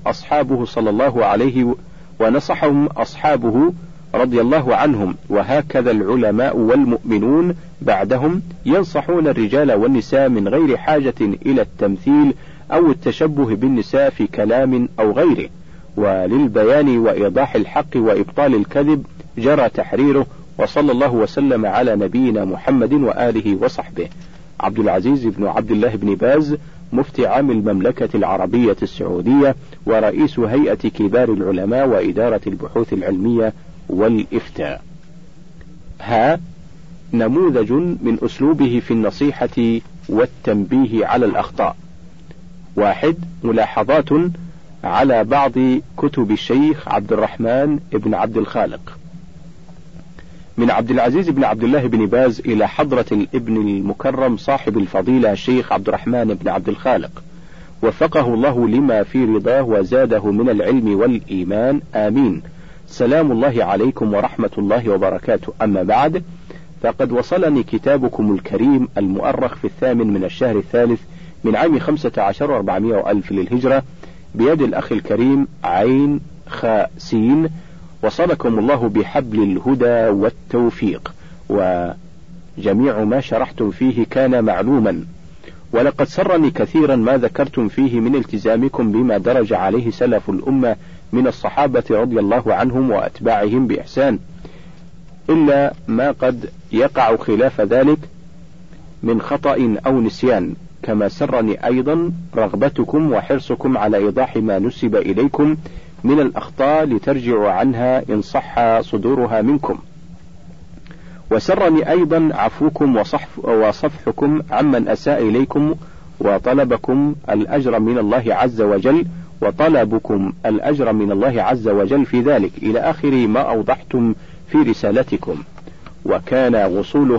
أصحابه رضي الله عنهم، وهكذا العلماء والمؤمنون بعدهم ينصحون الرجال والنساء من غير حاجة إلى التمثيل أو التشبه بالنساء في كلام أو غيره. وللبيان وإيضاح الحق وإبطال الكذب جرى تحريره، وصلى الله وسلم على نبينا محمد وآله وصحبه. عبد العزيز بن عبد الله بن باز، مفتي عام المملكة العربية السعودية ورئيس هيئة كبار العلماء وإدارة البحوث العلمية والإفتاء. نموذج من أسلوبه في النصيحة والتنبيه على الأخطاء. 1. ملاحظات على بعض كتب الشيخ عبد الرحمن بن عبد الخالق. من عبد العزيز بن عبد الله بن باز إلى حضرة الابن المكرم صاحب الفضيلة الشيخ عبد الرحمن بن عبد الخالق، وفقه الله لما في رضاه وزاده من العلم والإيمان، آمين. سلام الله عليكم ورحمة الله وبركاته. أما بعد، فقد وصلني كتابكم الكريم المؤرخ في 8 من الشهر الثالث من عام 15 و400 ألف للهجرة بيد الأخ الكريم عين خاسين، وصلكم الله بحبل الهدى والتوفيق، وجميع ما شرحتم فيه كان معلوما. ولقد سرني كثيرا ما ذكرتم فيه من التزامكم بما درج عليه سلف الأمة من الصحابة رضي الله عنهم وأتباعهم بإحسان، إلا ما قد يقع خلاف ذلك من خطأ أو نسيان. كما سرني أيضا رغبتكم وحرصكم على إيضاح ما نسب إليكم من الأخطاء لترجعوا عنها إن صح صدورها منكم. وسرني أيضا عفوكم وصفحكم عمن أساء إليكم وطلبكم الأجر من الله عز وجل في ذلك، إلى آخر ما أوضحتم في رسالتكم. وكان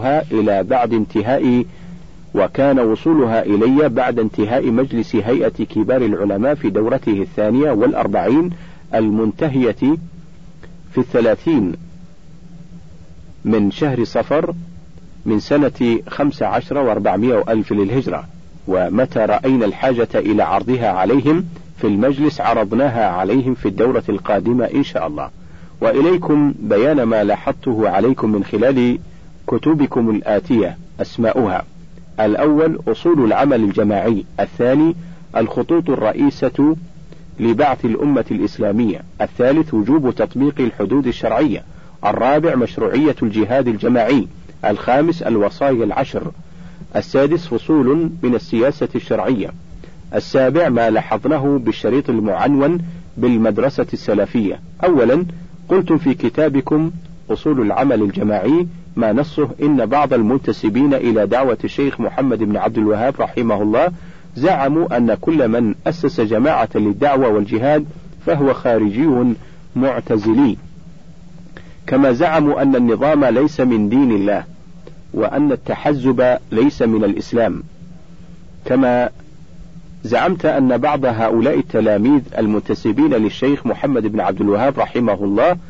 وصولها إلي بعد انتهاء مجلس هيئة كبار العلماء في دورته 42 المنتهية في 30 من شهر صفر من سنة 15 و400 ألف للهجرة. ومتى رأينا الحاجة إلى عرضها عليهم في المجلس عرضناها عليهم في الدورة القادمة إن شاء الله. وإليكم بيان ما لاحظته عليكم من خلال كتبكم الآتية أسماؤها: الأول أصول العمل الجماعي، الثاني الخطوط الرئيسة لبعث الأمة الإسلامية، الثالث وجوب تطبيق الحدود الشرعية، الرابع مشروعية الجهاد الجماعي، الخامس الوصايا العشر، السادس فصول من السياسة الشرعية، السابع ما لاحظناه بالشريط المعنون بالمدرسة السلفية. أولا، قلتم في كتابكم أصول العمل الجماعي ما نصه إن بعض المنتسبين إلى دعوة الشيخ محمد بن عبد الوهاب رحمه الله زعموا أن كل من أسس جماعة للدعوة والجهاد فهو خارجي معتزلي، كما زعموا أن النظام ليس من دين الله، وأن التحزب ليس من الإسلام. كما زعمت أن بعض هؤلاء التلاميذ المنتسبين للشيخ محمد بن عبد الوهاب رحمه الله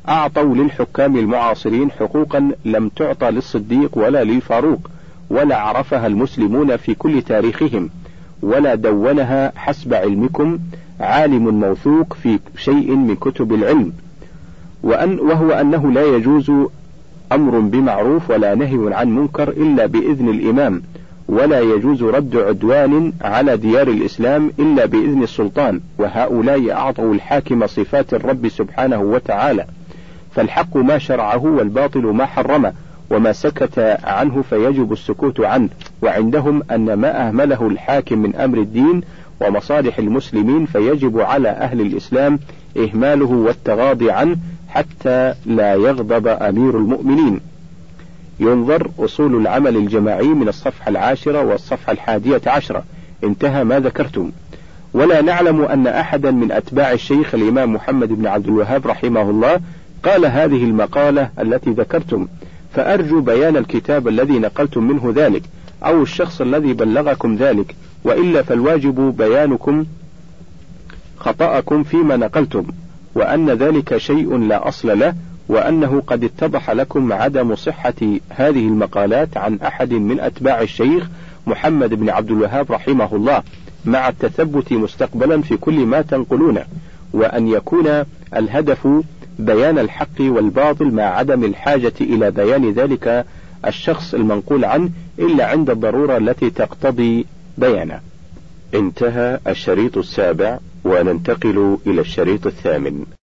أعطوا للحكام المعاصرين حقوقا لم تعطى للصديق ولا للفاروق، ولا عرفها المسلمون في كل تاريخهم، ولا دونها حسب علمكم عالم موثوق في شيء من كتب العلم، وهو أنه لا يجوز أمر بمعروف ولا نهي عن منكر إلا بإذن الإمام، ولا يجوز رد عدوان على ديار الإسلام إلا بإذن السلطان، وهؤلاء أعطوا الحاكم صفات الرب سبحانه وتعالى، فالحق ما شرعه والباطل ما حرمه، وما سكت عنه فيجب السكوت عنه، وعندهم أن ما أهمله الحاكم من أمر الدين ومصالح المسلمين فيجب على أهل الإسلام إهماله والتغاضي عنه حتى لا يغضب أمير المؤمنين. ينظر أصول العمل الجماعي من الصفحة 10 والصفحة 11. انتهى ما ذكرتم. ولا نعلم أن أحدا من أتباع الشيخ الإمام محمد بن عبد الوهاب رحمه الله قال هذه المقالة التي ذكرتم، فأرجو بيان الكتاب الذي نقلتم منه ذلك، أو الشخص الذي بلغكم ذلك، وإلا فالواجب بيانكم خطأكم فيما نقلتم، وأن ذلك شيء لا أصل له، وأنه قد اتضح لكم عدم صحة هذه المقالات عن أحد من أتباع الشيخ محمد بن عبد الوهاب رحمه الله، مع التثبت مستقبلا في كل ما تنقلونه، وأن يكون الهدف بيان الحق والباطل مع عدم الحاجة إلى بيان ذلك الشخص المنقول عنه إلا عند الضرورة التي تقتضي بيانه. انتهى الشريط 7، وننتقل إلى الشريط 8.